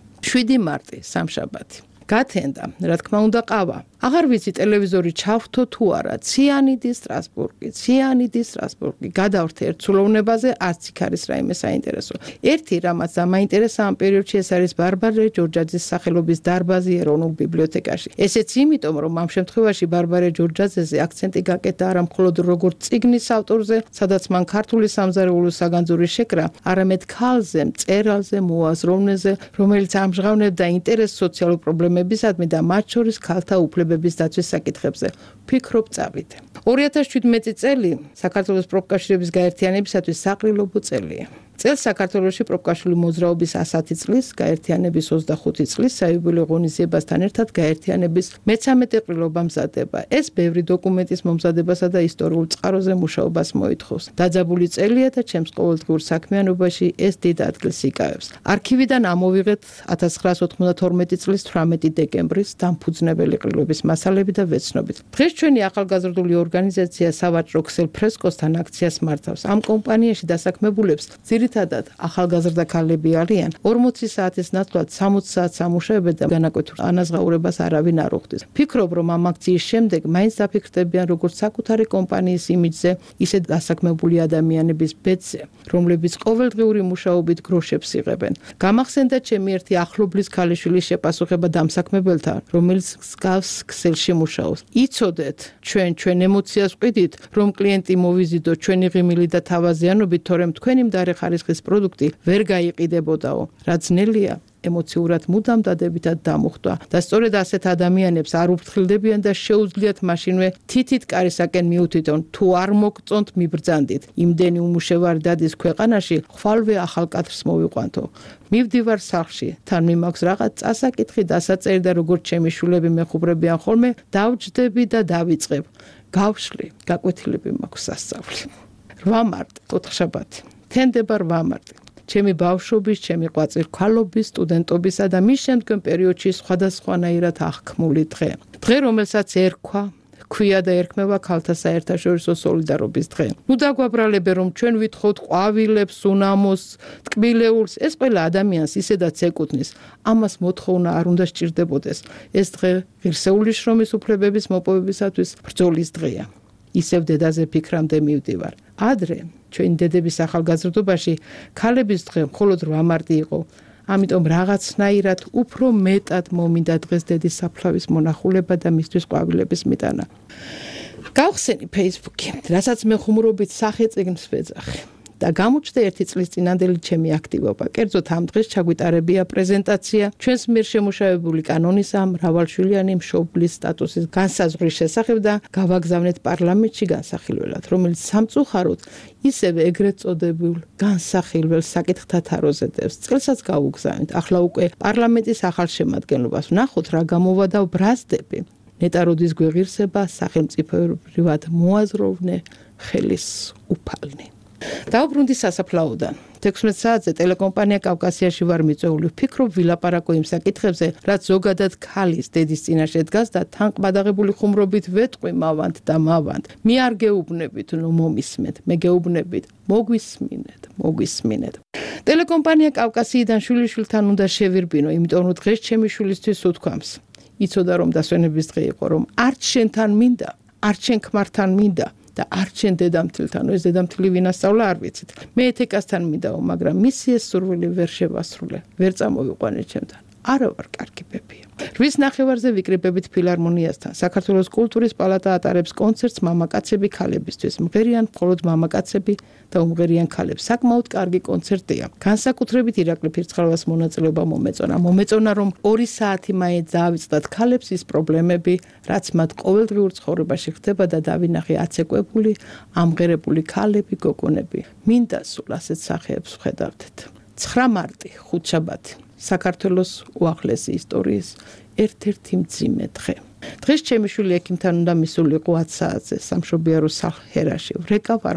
7 მარტი, სამშაბათი. გათენდა, რა თქმა უნდა, ყავა. აღარ ვიცი ტელევიზორი ჩავთო თუ არა, ციანიდი სტრასბურგი. გადავრთ ერთ სულოვნებაზე, არც იქ არის რაიმე საინტერესო. ერთი რამაც დამაინტერესა ამ პერიოდში, ეს არის ბარბარე ჯორჯაძის სახელობის დარბაზი ეროვნულ ბიბლიოთეკაში. ესეც იმიტომ, რომ ამ შემთხვევაში ბარბარე ჯორჯაძეზე აქცენტი გაკეთდა არა მხოლოდ როგორც წიგნის ავტორზე, სადაც მან ქართული სამზარეულოს საგანძური შეკრა, არამედ ქალზე, მწერალზე, მოაზროვნეზე, რომელიც ამჟღავნებდა ინტერესს სოციალურ პრობლემებისადმი და მათ შორის ქალთა უფლებების დაცვის საკითხებზე. ფიქრობ წავიდე. 2017 წელი საქართველოს პროფკავშირების გაერთიანებისათვის საყრილობო წელია. წელს საქართველოში პროფკავშირული მოძრაობის 110 წლის, გაერთიანების 25 წლის საიუბილეო ღონისძიებასთან ერთად გაერთიანების მე-13 ყრილობა მზადდება. ეს ბევრი დოკუმენტის მომზადებასა და ისტორიულ წყაროზე მუშაობას მოითხოვს. დაძაბული წელია და ჩემს ყოველდღიურ საქმიანობაში ეს დიდ ადგილს იკავებს. არქივიდან ამოვიღეთ 1992 წლის 18 დეკემბრის დამფუძნებელი ყრილობის მასალები და ვეცნობით. დღეს ჩვენი ახალგაზრდული ორგანიზაცია სავაჭრო ქსელ ფრესკოსთან აქციას მართავს. ამ კომპანიაში დასაქმებულებს ძირითადად ძირითადად ახალგაზრდა ქალები არიან 40 საათის ნაცვლად 60 საათს ამუშავებენ და განაკვეთილ ანაზღაურებას არავინ არ უხდის. Ფიქრობ, რომ ამ აქციის შემდეგ მაინც დაფიქრდებიან როგორც საკუთარი კომპანიის იმიჯზე, ისე დასაქმებული ადამიანების ბედზე, რომლებიც ყოველდღიური მუშაობით გროშებს იღებენ. გამახსენდა ჩემი ერთი ახლობლის ქალიშვილის შეპასუხება დამსაქმებელთან, რომელიც გავს ქსელში მუშაობს. იცოდეთ, ჩვენ ემოციას ვყიდით, რომ კლიენტი მოვიზიდოთ ჩვენი ღიმილი და თავაზიანობით, თორემ თქვენი მდარე ხარისხის პროდუქტი ვერ გაიყიდებოდაო. რა ძნელია ემოციურად მუდამ დადებითად დამუხტვა და სწორედ ასეთ ადამიანებს არ უფრთხილდებიან და შეუძლიათ მაშინვე თითით კარისაკენ მიუთითონ თუ არ მოგწონთ მიბრძანდით იმდენი უმუშევარი დადის ქვეყანაში ხვალვე ახალ კადრს მოვიყვანთო მივდივარ სახლში თან მიმაქვს რაღაც წასაკითხი დასაწერი და როგორც ჩემი შულები მეხუბრებიან ხოლმე დავჯდები და დავიწყებ გავშლი გაკვეთილები მაქვს სასწავლი 8 მარტი 4 შაბათი თენდება 8 მარტი ჩემი ბავშვობის, ჩემი ყვაწილ ქალობის, სტუდენტობისა და მის შემდგომ პერიოდში სხვადასხვანაირად აღქმული დღე. დღე, რომელსაც ერქვა, ქვია და ერქმევა ქალთა საერთაშორისო სოლიდარობის დღე. ნუ დაგვაბრალებე, რომ ჩვენ ვითხოვთ ყვავილებს, უნამოს, ტკბილეულს, ეს ყველა ადამიანს ისედაც ეკუთვნის. ამას მოთხოვნა არ უნდა სჭირდებოდეს. ეს დღე ღირსეული შრომის უფლებების მოპოვებისათვის ბრძოლის დღეა. ისევ დედაზე ფიქრამდე მივდივარ. ადრე ჩვენი დედების ახალგაზრდობაში ქალების დღე მხოლოდ 8 მარტი იყო. ამიტომ რაღაცნაირად უფრო მეტად მომინდა დღეს დედის საფლავის მონახულება და მისთვის ყვავილების მიტანა. გავხსენი Facebook-ი, რასაც მე ხუმრობით სახელწიგნს ვეძახი. და გამოჩნდა ერთი წლის წინანდელი ჩემი აქტივობა. კერძოდ ამ დღეს ჩაგვიტარებია პრეზენტაცია ჩვენს მიერ შემუშავებული კანონისა მრავალშვილიანი მშობლის სტატუსის განსაზღვრის შესახებ და გავაგზავნეთ პარლამენტში განსახილველად, რომელიც სამწუხაროდ ისევე ეგრეთ წოდებულ განსახილველ საკითხთა თაროზე დევს. წელსაც გავუგზავნით. ახლა უკვე პარლამენტის ახალ შემადგენლობას ვნახოთ რა გამოვა და ვბრაზდები. ნეტაროდის გვეღირსება სახელმწიფოებრივად მოაზროვნე ხელის უფალნი. დავბრუნდი სასაფლაოდან. 16 საათზე ტელეკომპანია კავკასიაში ვარ მიწვეული. ვფიქრობ ვილაპარაკო იმ საკითხებზე, რაც ზოგადად ქალის დედის წინაშე დგას და თან ყბადაღებული ხუმრობით ვეტყვი მავანთ და მავანთ. მე არ გეუბნებით, ნუ მომისმენთ. მე გეუბნებით, მოგვისმინეთ. ტელეკომპანია კავკასიიდან შვილიშვილთან უნდა შევირბინო, იმიტომ რომ დღეს ჩემი შვილისთვის უთქვამს. იცოდა რომ დასვენების დღე იყო, რომ არც შენთან მინდა, არც შენ ქმართან მინდა. და არჩენ დედამთილთან, ეს დედამთილი ვინასწავლა არ ვიცით. მე ეთიკასთან მინდაო, მაგრამ მისი ეს სურვილი ვერ შევასრულე, ვერ წამოვიყვანე ჩემთან. არა ვარ კარგი ბებია. 8 ნახევარზე ვიკრიბებით ფილარმონიასთან. საქართველოს კულტურის პალატა ატარებს კონცერტს მამაკაცები ქალებისთვის. მღერიან მხოლოდ მამაკაცები და უმღერიან ქალებს. საკმაოდ კარგი კონცერტია. განსაკუთრებით ირაკლი ფირცხალოვას მონაწილეობა მომეწონა, რომ 2 საათი მაინც დაავიწყდათ ქალებს ის პრობლემები, რაც მათ ყოველდღიურ ცხოვრებაში ხდება და დავინახე აცეკვებული, ამღერებული ქალები, გოგონები. მინდა სულ ასეთ სახეებს ვხედავდეთ. 9 მარტი, ხუთშაბათი. საქართველოს უახლესი ისტორიის ერთ-ერთი მძიმე დღე. დღეს ჩემი შვილი ექიმთან უნდა მისულიყო 10 საათზე სამშობიარო სახლ-ჰერაში. რეკა ვარ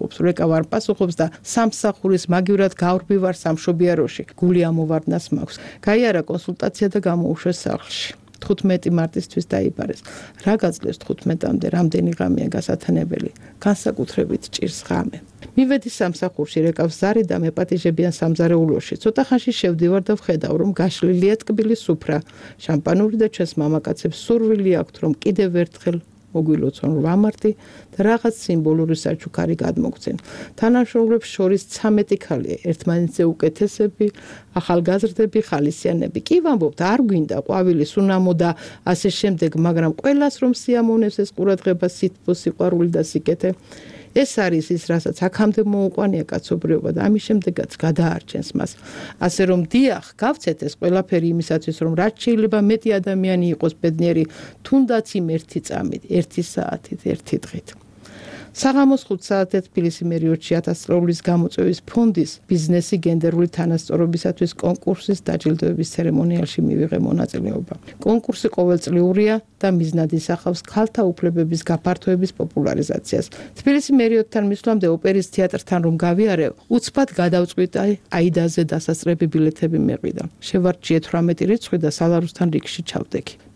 მპასუხობს და სამსახურის მაგივრად გავრბი ვარ სამშობიაროში. გული ამოვარდნას მაქვს. გაიარა კონსულტაცია და გამოუშვეს სახლში. 15 მარტისთვის დაიბარეს. რა გაძლევს 15-მდე, რამდენი ღამეა გასათანებელი, განსაკუთრებით ჭირს ღამე. მივედი სამსახურში, რეკავს ზარი და მეპატიჟებიან სამზარეულოში. ცოტა ხანში შევდივარ და ვხედავ, რომ გაშლილია ტკბილი სუფრა, შამპანური და ჩვენს მამაკაცებს სურვილი აქვთ, რომ კიდევ ერთხელ მოგვილოცონ 8 მარტი და რაღაც სიმბოლური საჩუქარი გადმოგცენ. თანამშრომლებს შორის 13 ქალია, ერთმანეთზე უკეთესები, ახალგაზრდები, ხალისიანები. კი ვამბობთ, არ გვინდა ყვავილის უნამო და ასე შემდეგ, მაგრამ ყველას რომ სიამოვნებს ეს ყურადღება, სითბო, სიყვარული და სიკეთე. ეს არის ის, რასაც აქამდე მოუყვანია კაცობრიობა და ამის შემდეგაც გადაარჩენს მას. ასე რომ დიახ, გავცეთ ეს ყველაფერი იმისათვის, რომ რაც შეიძლება მეტი ადამიანი იყოს ბედნიერი, თუნდაც იმ 1 წამით, 1 საათით, 1 დღით. საღამოს 5 საათზე თბილისი მერიოდში 1000 წლეულის გამოწვევის ფონდის ბიზნესი გენდერული თანასწორობისათვის კონკურსის დაჯილდოების ცერემონიალში მივიღე მონაწილეობა. კონკურსი ყოველწლიურია და მიზნად ისახავს ქალთა უფლებების გაფართოების პოპულარიზაციას. თბილისი მერიოდთან მისვლამდე ოპერის თეატრთან რომ გავიარე, უცბად გადავწყვიტე აიდაზე დასასწრები ბილეთები მეყიდა. შევარჩიე 18 რიცხვი და სალაროსთან რიგში ჩავდექი.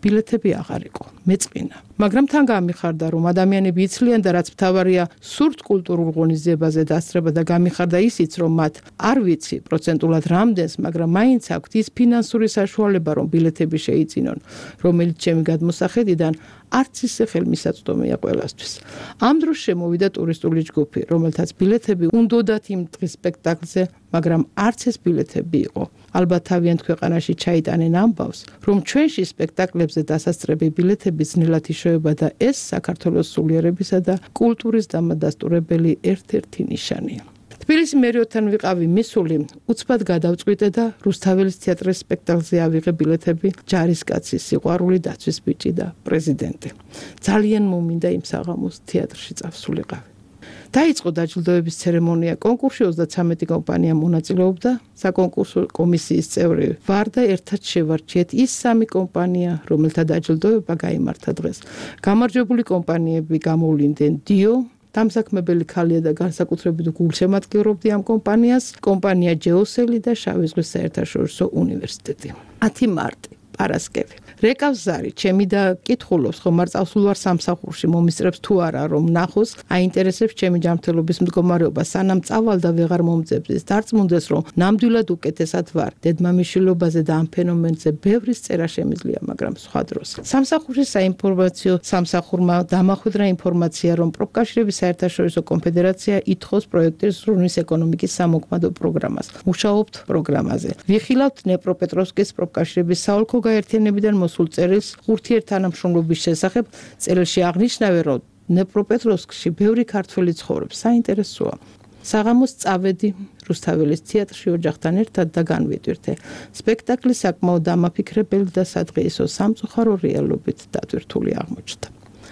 ბილეთები აღარ იყო, მეწყინა. მაგრამ თან გამიხარდა, რომ ადამიანები იცლიან და რაც მთავარია, სურთ კულტურულ ღონისძიებაზე დასწრება და გამიხარდა ისიც, რომ მათ არ ვიცი პროცენტულად რამდენს, მაგრამ მაინც აქვთ ის ფინანსური საშუალება, რომ ბილეთები შეიძინონ, რომელიც ჩემი გადმოსახედიდან არც ისე ხელმისაწვდომია ყველასთვის. ამ დროს შემოვიდა ტურისტული ჯგუფი, რომელთაც ბილეთები უნდოდათ იმ დღის სპექტაკლზე, მაგრამ არც ეს ბილეთები იყო. ალბათ თავიანთ ქვეყანაში ჩაიტანენ ამბავს, რომ ჩვენში სპექტაკლებზე დასასწრები ბილეთები ძნელად იშოვება და ეს საქართველოს სულიერებისა და კულტურის დამადასტურებელი ერთ-ერთი ნიშანია. თბილისი მერიოდთან ვიყავი მისული, უცბად გადავწყვიტე და რუსთაველის თეატრის სპექტაკლზე ავიღე ბილეთები ჯარისკაცი, სიყვარული დაცვის ბიჭი და პრეზიდენტი. ძალიან მომინდა იმ საღამოს თეატრში წავსულიყავი. დაიწყო დაჯილდოების ცერემონია, კონკურსში 33 კომპანია მონაწილეობდა, საკონკურსო კომისიის წევრი ვარ და ერთად შევარჩიეთ ის 3 კომპანია, რომელთა დაჯილდოება გაიმართა დღეს. გამარჯვებული კომპანიები გამოვლინდნენ დიო, დამსაქმებელი ქალია და განსაკუთრებით გულშემატკივრობდი ამ კომპანიას, კომპანია ჯეოსელი და შავი ზღვის საერთაშორისო უნივერსიტეტი. 10 მარტი, პარასკევი. რეკავს ზარი, ჩემი და კითხულობს, ხომ არ წავსულ ვარ სამსახურში, მომისწრებს თუ არა, რომ ნახოს, აინტერესებს ჩემი ჯანმრთელობის მდგომარეობა, სანამ წავალ და ვეღარ მომძებნის. დარწმუნდეს, რომ ნამდვილად უკეთესად ვარ. დედმამიშვილობაზე და ამ ფენომენზე ბევრი წერა შემიძლია, მაგრამ სხვა დროს. სამსახურში საინფორმაციო სამსახურმა დამახვედრა ინფორმაცია, რომ პროფკავშირების საერთაშორისო კონფედერაცია ითხოვს პროექტის ზრუნვის ეკონომიკის სამოქმედო პროგრამას. მუშაობთ პროგრამაზე. ვიხილავთ დნეპროპეტროვსკის პროფკავშირების საოლქო გაერთიანებიდან მოსულ წერილს ურთიერთთანამშრომლობის შესახებ. წერილში აღნიშნავენ, რომ დნეპროპეტროვსკში ბევრი ქართველი ცხოვრობს. საინტერესოა. საღამოს წავედი რუსთაველის თეატრში ოჯახთან ერთად და განვიტვირთე. სპექტაკლი საკმაოდ დამაფიქრებელი და სადღეისო სამწუხარო რეალობით დატვირთული აღმოჩნდა.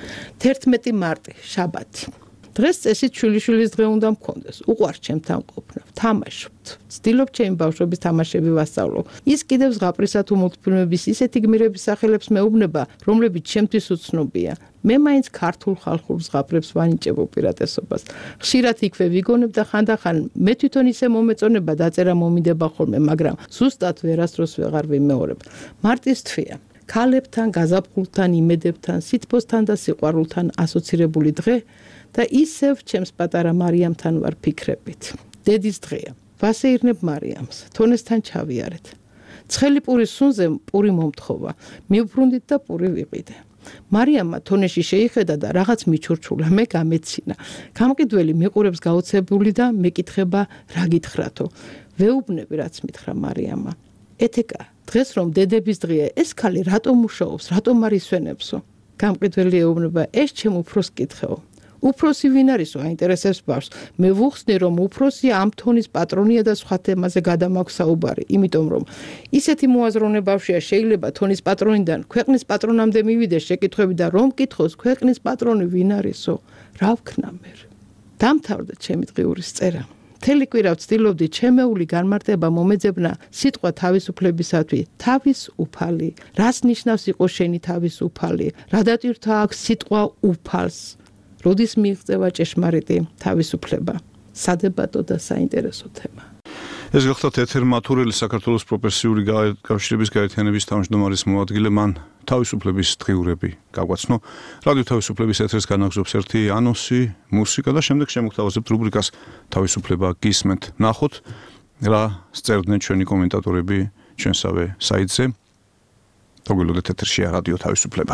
11 მარტი, შაბათი. დღეს წესით შვილიშვილის დღე უნდა მქონდეს. უყვარს ჩემთან ყოფნა, თამაშობთ. ვცდილობ ჩემი ბავშვების თამაშები ვასწავლო. ის კიდევ ზღაპრისა თუ მულტფილმების ისეთი გმირების სახელებს მეუბნება, რომლებიც ჩემთვის უცნობია. მე მაინც ქართულ ხალხურ ზღაპრებს ვანიჭებ უპირატესობას. ხშირად იქვე ვიგონებ და ხანდახან მე თვითონ ისე მომეწონება დაწერა მომიდება ხოლმე, მაგრამ ზუსტად ვერასდროს ვეღარ ვიმეორებ. მარტის თვეა. ქალებთან, გაზაფხულთან, იმედებთან, სითბოსთან და სიყვარულთან ასოცირებული დღე და ისევ ჩემს პატარა მარიამთან ვარ ფიქრებით. დედის დღეა. ვასეირნებ მარიამს, თონესთან ჩავიარეთ. ცხელი პურის სუნზე პური მომთხოვა. მივბრუნდით და პური ვიყიდე. მარიამმა თონეში შეიხედა და რაღაც მიჩურჩულა, მე გამეცინა. გამყიდველი მიყურებს გაოცებული და მეკითხება რა გითხრათო. ვეუბნები რაც მითხრა მარიამმა. ეთეკა, დღეს რომ დედების დღეა, ეს ქალი რატომ მუშაობს, რატომ არ ისვენებსო? გამყიდველი ეუბნება, ეს ჩემ უფროს კითხეო. უფროსი ვინ არისო, აინტერესებს ბავშვს. მე ვუხსნი, რომ უფროსი ამ თონის პატრონია და სხვა თემაზე გადამაქვს საუბარი, იმიტომ რომ ისეთი მოაზროვნე ბავშვია შეიძლება თონის პატრონიდან ქვეყნის პატრონამდე მივიდეს შეკითხვები და რომ კითხოს ქვეყნის პატრონი ვინ არისო, რა ვქნა მე. დამთავრდა ჩემი დღიურის წერა. მთელი კვირა ვცდილობდი ჩემეული განმარტება მომეძებნა სიტყვა თავისუფლებისათვის, თავისუფალი. რას ნიშნავს იყო შენი თავისუფალი? რა დატვირთვა აქვს სიტყვა უფალს? როდის მიიღწევა ჭეშმარიტი თავისუფლება? სადებატო და საინტერესო თემა. ეს გახლავთ ეთერმათურელი საქართველოს პროფესიული კავშირების გაერთიანების თავმჯდომარის მოადგილე, მან თავისუფლების დღიურები გაგვაცნო. რადიო თავისუფლების ეთერს განაგზობს ერთი ანონსი, მუსიკა და შემდეგ შემოგთავაზებთ რუბრიკას თავისუფლება გისმენთ. ნახოთ რა სწერდნენ ჩვენი კომენტატორები ჩვენსავე საიტზე. მოგილოდეთ ეთერშია რადიო თავისუფლება.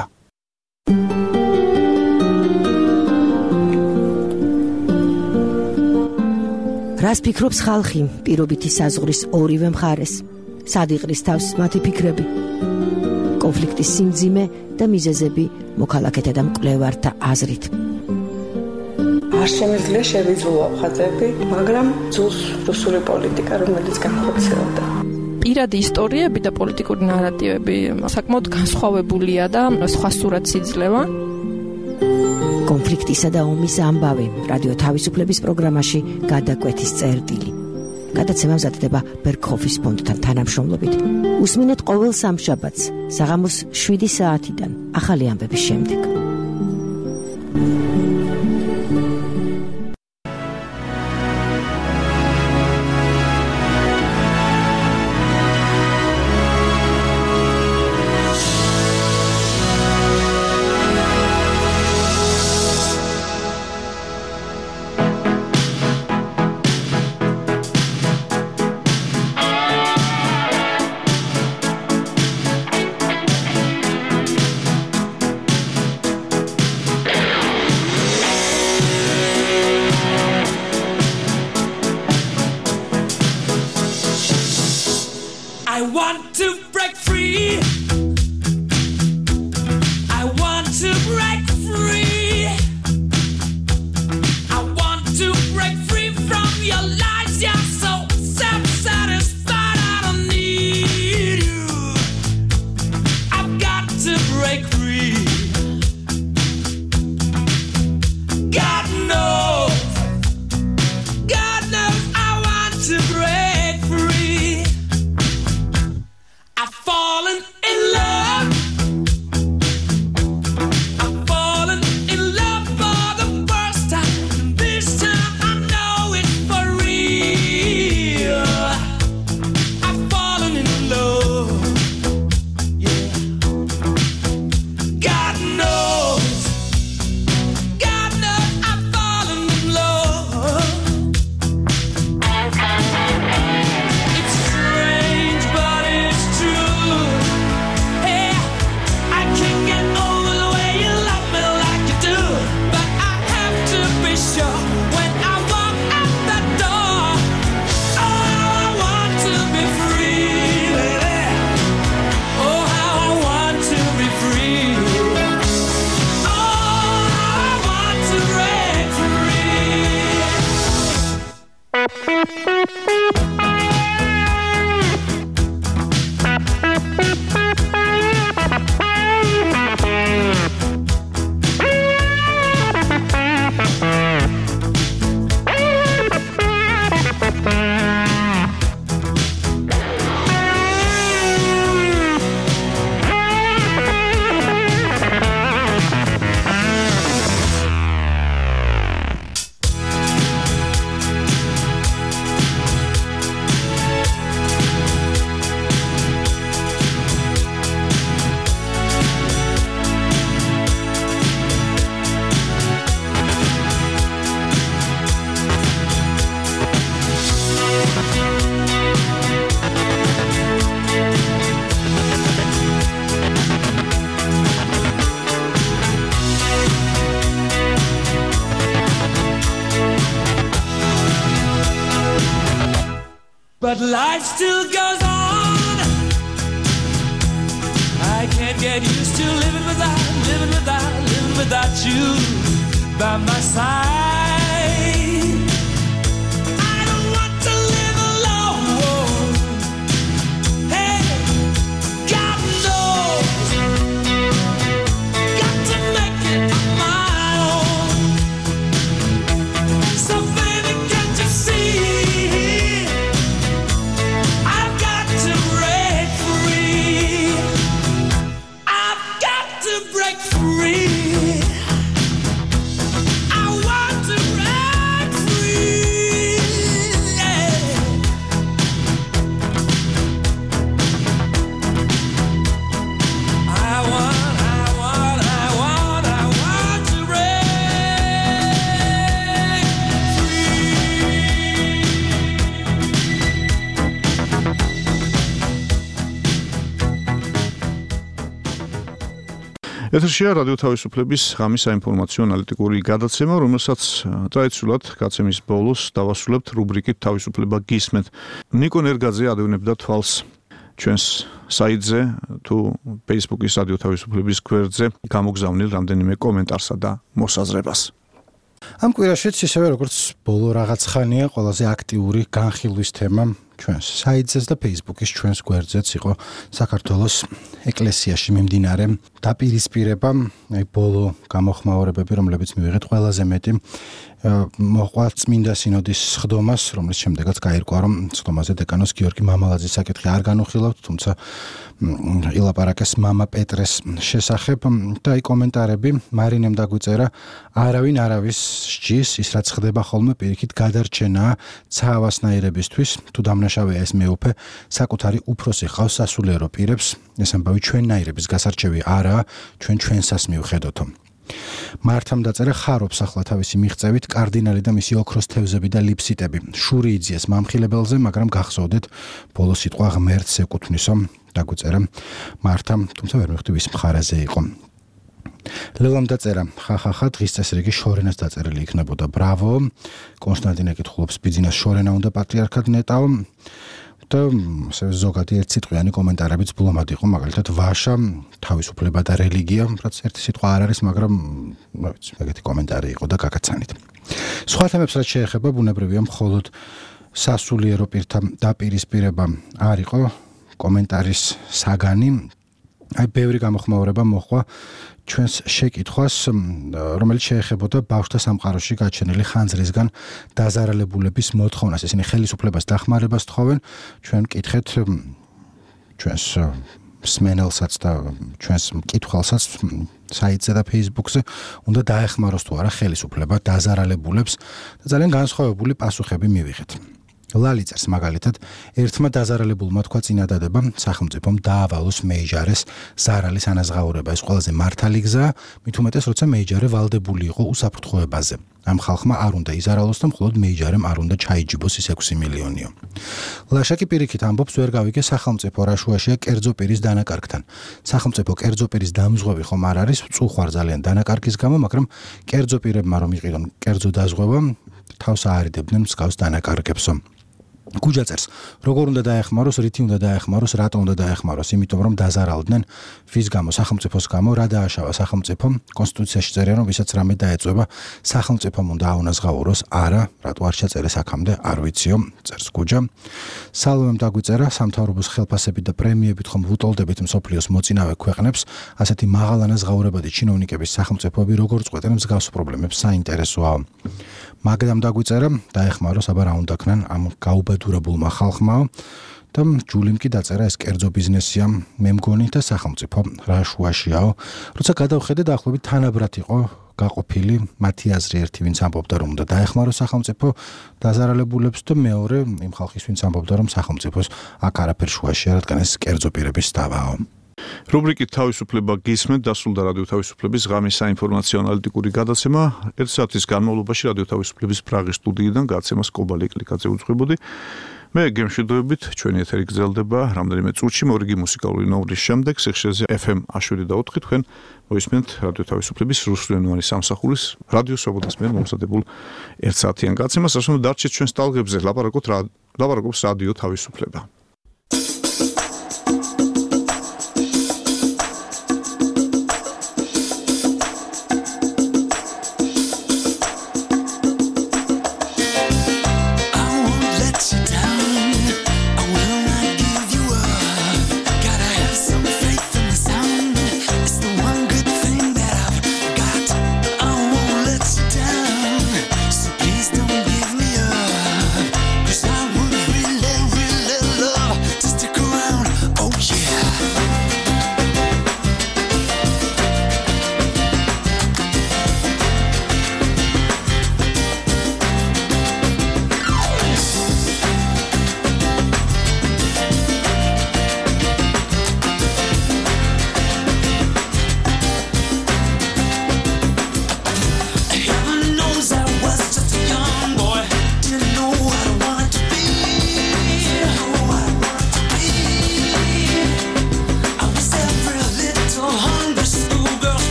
რას ფიქრობს ხალხი პირობითი საზღვრის ორივე მხარეს? სად იყრის თავს მათი ფიქრები? კონფლიქტის სიმძიმე და მიზეზები მოქალაქეთა და მკვლევართა აზრით. არ შემიძლია შევიძულო ხაზები, მაგრამ ძულს რუსული პოლიტიკა, რომელიც განხორციელდა. პირადი ისტორიები და პოლიტიკური ნარატივები საკმაოდ განსხვავებულია და სხვა სურათს იძლევა. კონფლიქტისა და ომის ამბავი რადიო თავისუფლების პროგრამაში გადაკვეთის წერტილი. გადაცემა მზადდება ბერგჰოფის ფონდთან თანამშრომლობით. უსმინეთ ყოველ სამშაბათს საღამოს 7 საათიდან ახალი ამბების შემდეგ. I want to break free. I want to break free. I want to break free from your lies. You're so self-satisfied. I don't need you. I've got to break free. God knows I want to break free. I've fallen in love. I've fallen in love for the first time. This time I know it's for real. I've fallen in love. Yeah. God knows I've fallen in love. It's strange, but it's true. Hey, I can't get over the way you love me like you do. But I have to be sure when I walk out that door. Oh, I want to be free, baby. Oh, how I want to be free. Oh, I want to break But life still goes on. I can't get used to living without you by my side. I don't want to live alone. Hey, God knows, got to make it on my own. So baby, can't you see? I've got to break free. I've got to break free. I want to break free. Yeah. I want to break ეთერშია რადიო თავისუფლების ღამის საინფორმაციო ანალიტიკური გადაცემა, რომელსაც ტრადიციულად გაცემის ბოლოს დავასრულებთ რუბრიკით თავისუფლება გისმენთ. ნიკო ნერგაძე ადევნებდა თვალს ჩვენს საიტზე თუ Facebook-ის რადიო თავისუფლების გვერდზე გამოგზავნილ რამდენიმე კომენტარსა და მოსაზრებას. ამ კვირაშიც ისევე როგორც ბოლო რაღაც ხანია ყველაზე აქტიური განხილვის თემა ჩვენს საიტზეც და Facebook-ის ჩვენს გვერდზეც იყო საქართველოს ეკლესიაში მიმდინარე დაპირისპირება, აი ბოლო გამოხმაურებები, რომლებიც მივიღეთ ყველაზე მეტი მოყვა წმინდა სინოდის სხდომას, რომლის შემდეგაც გაირკვა, რომ სხდომაზე დეკანოს გიორგი მამალაძის საკითხი არ განუხილავთ, თუმცა ილაპარაკეს მამა პეტრეს შესახებ და აი კომენტარები მარინემ დაგვიწერა, არავინ არავის სჯის, ის რაც ხდება ხოლმე პირიქით გადარჩენაა ცაავასნაირებისთვის, თუ დამნაშავეა ეს მეუფე, საკუთარი უფროსი ხავს სასულიერო პირებს, ეს ამბავი ჩვენნაირების გასარჩევი არაა, ჩვენსას მივხედოთო. მართამ დაწერა ხარობს ახლა თავისი მიღწევით კარდინალი და მისი ოქროს თევზები და ლიფსიტები. შური იძიეს მამხილებელზე, მაგრამ გახსოვდეთ ბოლო სიტყვა ღმერთს ეკუთვნისო, დაგვიწერა მართამ, თუმცა ვერ მივხვდი ვის მხარეზე იყო. ლელამ დაწერა ხახახა დღის წესრიგი შორენას დაწერილი იქნებოდა. ბრავო. კონსტანტინე კითხულობს ბიძინას შორენა უნდა პატრიარქად ნეტაო. და ზოგადი ერთსიტყვიანი კომენტარებიც ბლომად იყო, მაგალითად ვაშა, თავისუფლება და რელიგია, რაც ერთი სიტყვა არ არის, მაგრამ რა ვიცი, ეგეთი კომენტარი იყო და გაგაცანით. სხვა თემებს რაც შეეხება, ბუნებრივია მხოლოდ სასულიერო პირთა დაპირისპირება არ იყო კომენტარის საგანი. აი ბევრი გამოხმაურება მოხდა ჩვენს შეკითხვას, რომელიც შეეხებოდა ბავშვთა სამყაროში გაჩენილი ხანძრისგან დაზარალებულების მოთხოვნას. ისინი ხელისუფლებას დახმარებას თხოვენ, ჩვენ კითხეთ ჩვენს სმენელსაც და ჩვენს მკითხველსაც საიტზე და Facebook-ზე, უნდა დაეხმაროს თუ არა ხელისუფლება დაზარალებულებს და ძალიან განსხვავებული პასუხები მივიღეთ. ლალიწერს მაგალითად ერთმა დაზარალებულმა თქვა წინადადება სახელმწიფომ დაავალოს მეიჯარეს ზარალის ანაზღაურება. ეს ყველაზე მართალი გზაა, მით უმეტეს როცა მეიჯარე ვალდებული იყო უსაფრთხოებაზე. ამ ხალხმა არ უნდა იზარალოს და მხოლოდ მეიჯარემ არ უნდა ჩაიჯიბოს ის 6 მილიონიო. ლაშაკი პირიქით ამბობს, ვერ გავიგე სახელმწიფო რა შუაშია კერძო პირის დანაკარგთან. სახელმწიფო კერძო პირის დამზღვევი ხომ არ არის, წუხვარ ძალიან დანაკარგის გამო, მაგრამ კერძო პირებმა რომ იყიდონ კერძო დაზღვევა, თავს აარიდებდნენ მსგავს დანაკარგებსო. გუჯაწერს, როგორ უნდა დაეხმაროს, რითი უნდა დაეხმაროს, რატო უნდა დაეხმაროს, იმიტომ რომ დაზარალდნენ ვის გამო, სახელმწიფოს გამო, რა დააშავა სახელმწიფომ, კონსტიტუციაში წერიან, რომ ვისაც რამე დაეწובה, სახელმწიფომ უნდა აუნაზღაუროს, არა, რატო არ შეწერეს აქამდე, არ ვიციო, წერს გუჯა. სალომემ დაგვიწერა, სამთავრობოს ხელფასებით და პრემიებით ხომ ვუტოლდებით მსოფლიოს მოწინავე ქვეყნებს, ასეთი მაღალ ანაზღაურებადი ჩინოვნიკების სახელმწიფოები როგორ წყვეტენ მსგავს პრობლემებს, საინტერესოა. მაგდამ დაგვიწერა, დაეხმაროს, აბა რა უნდა ქნან ამ გაუბედურებულმა ხალხმა და ჯულიმ კი დაწერა, ეს კერძო ბიზნესია, მე მგონი და სახელმწიფო რა შუაშიაო. როცა გადავხედე დაახლოებით თანაბრად იყო გაყოფილი მათი აზრი, ერთი ვინც ამბობდა რომ უნდა დაეხმაროს სახელმწიფო დაზარალებულებს და მეორე იმ ხალხის ვინც ამბობდა რომ სახელმწიფოს აქ არაფერ შუაშია, რადგან ეს კერძო პირების დავაო. რუბრიკით თავისუფლება გისმენთ, დასრულდა რადიო თავისუფლების ღამის საინფორმაციო ანალიტიკური გადაცემა. 1 საათის განმავლობაში რადიო თავისუფლების პრაღის სტუდიიდან გადაცემას კობალი ეკლიკაძე უძღვებოდი. მე გემშვიდობებით, ჩვენი ეთერი გრძელდება რამდენიმე წუთში, მორიგი მუსიკალური ნომრის შემდეგ სიხშირეზე FM 7.4 თქვენ მოისმენთ რადიო თავისუფლების რუსულენოვანი სამსახურის რადიო სვობოდას მიერ მომზადებულ 1 საათიან გადაცემას, ასეთნაირად დარჩეთ ჩვენს ტალღებზე, ლაპარაკობს რადიო თავისუფლება. Please don't give me up, 'cause I would really, really love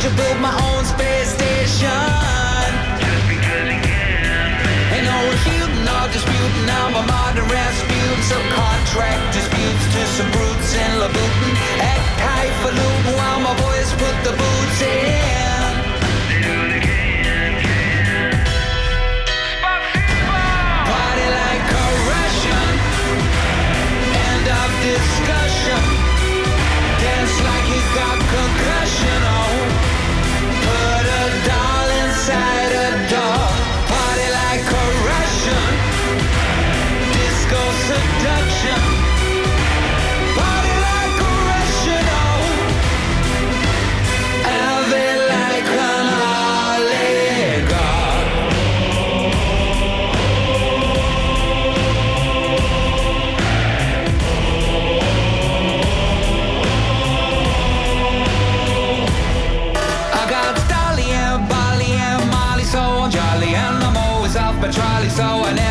to build my own space station. Ain't no refuting or disputing. I'm a modern Rasputin. Subcontract disputes to some brutes in Louboutin. Act highfalutin while my boys put the boots in. Party like a Russian. End of discussion. Dance like he got concussion. Oh, put a doll inside a doll. Party like a Russian. Disco seduction. Party like a Russian. Oh, have it like an oligarch. I got Dolly and Bolly and Molly, so I'm jolly, and I'm always off by trolley, so I never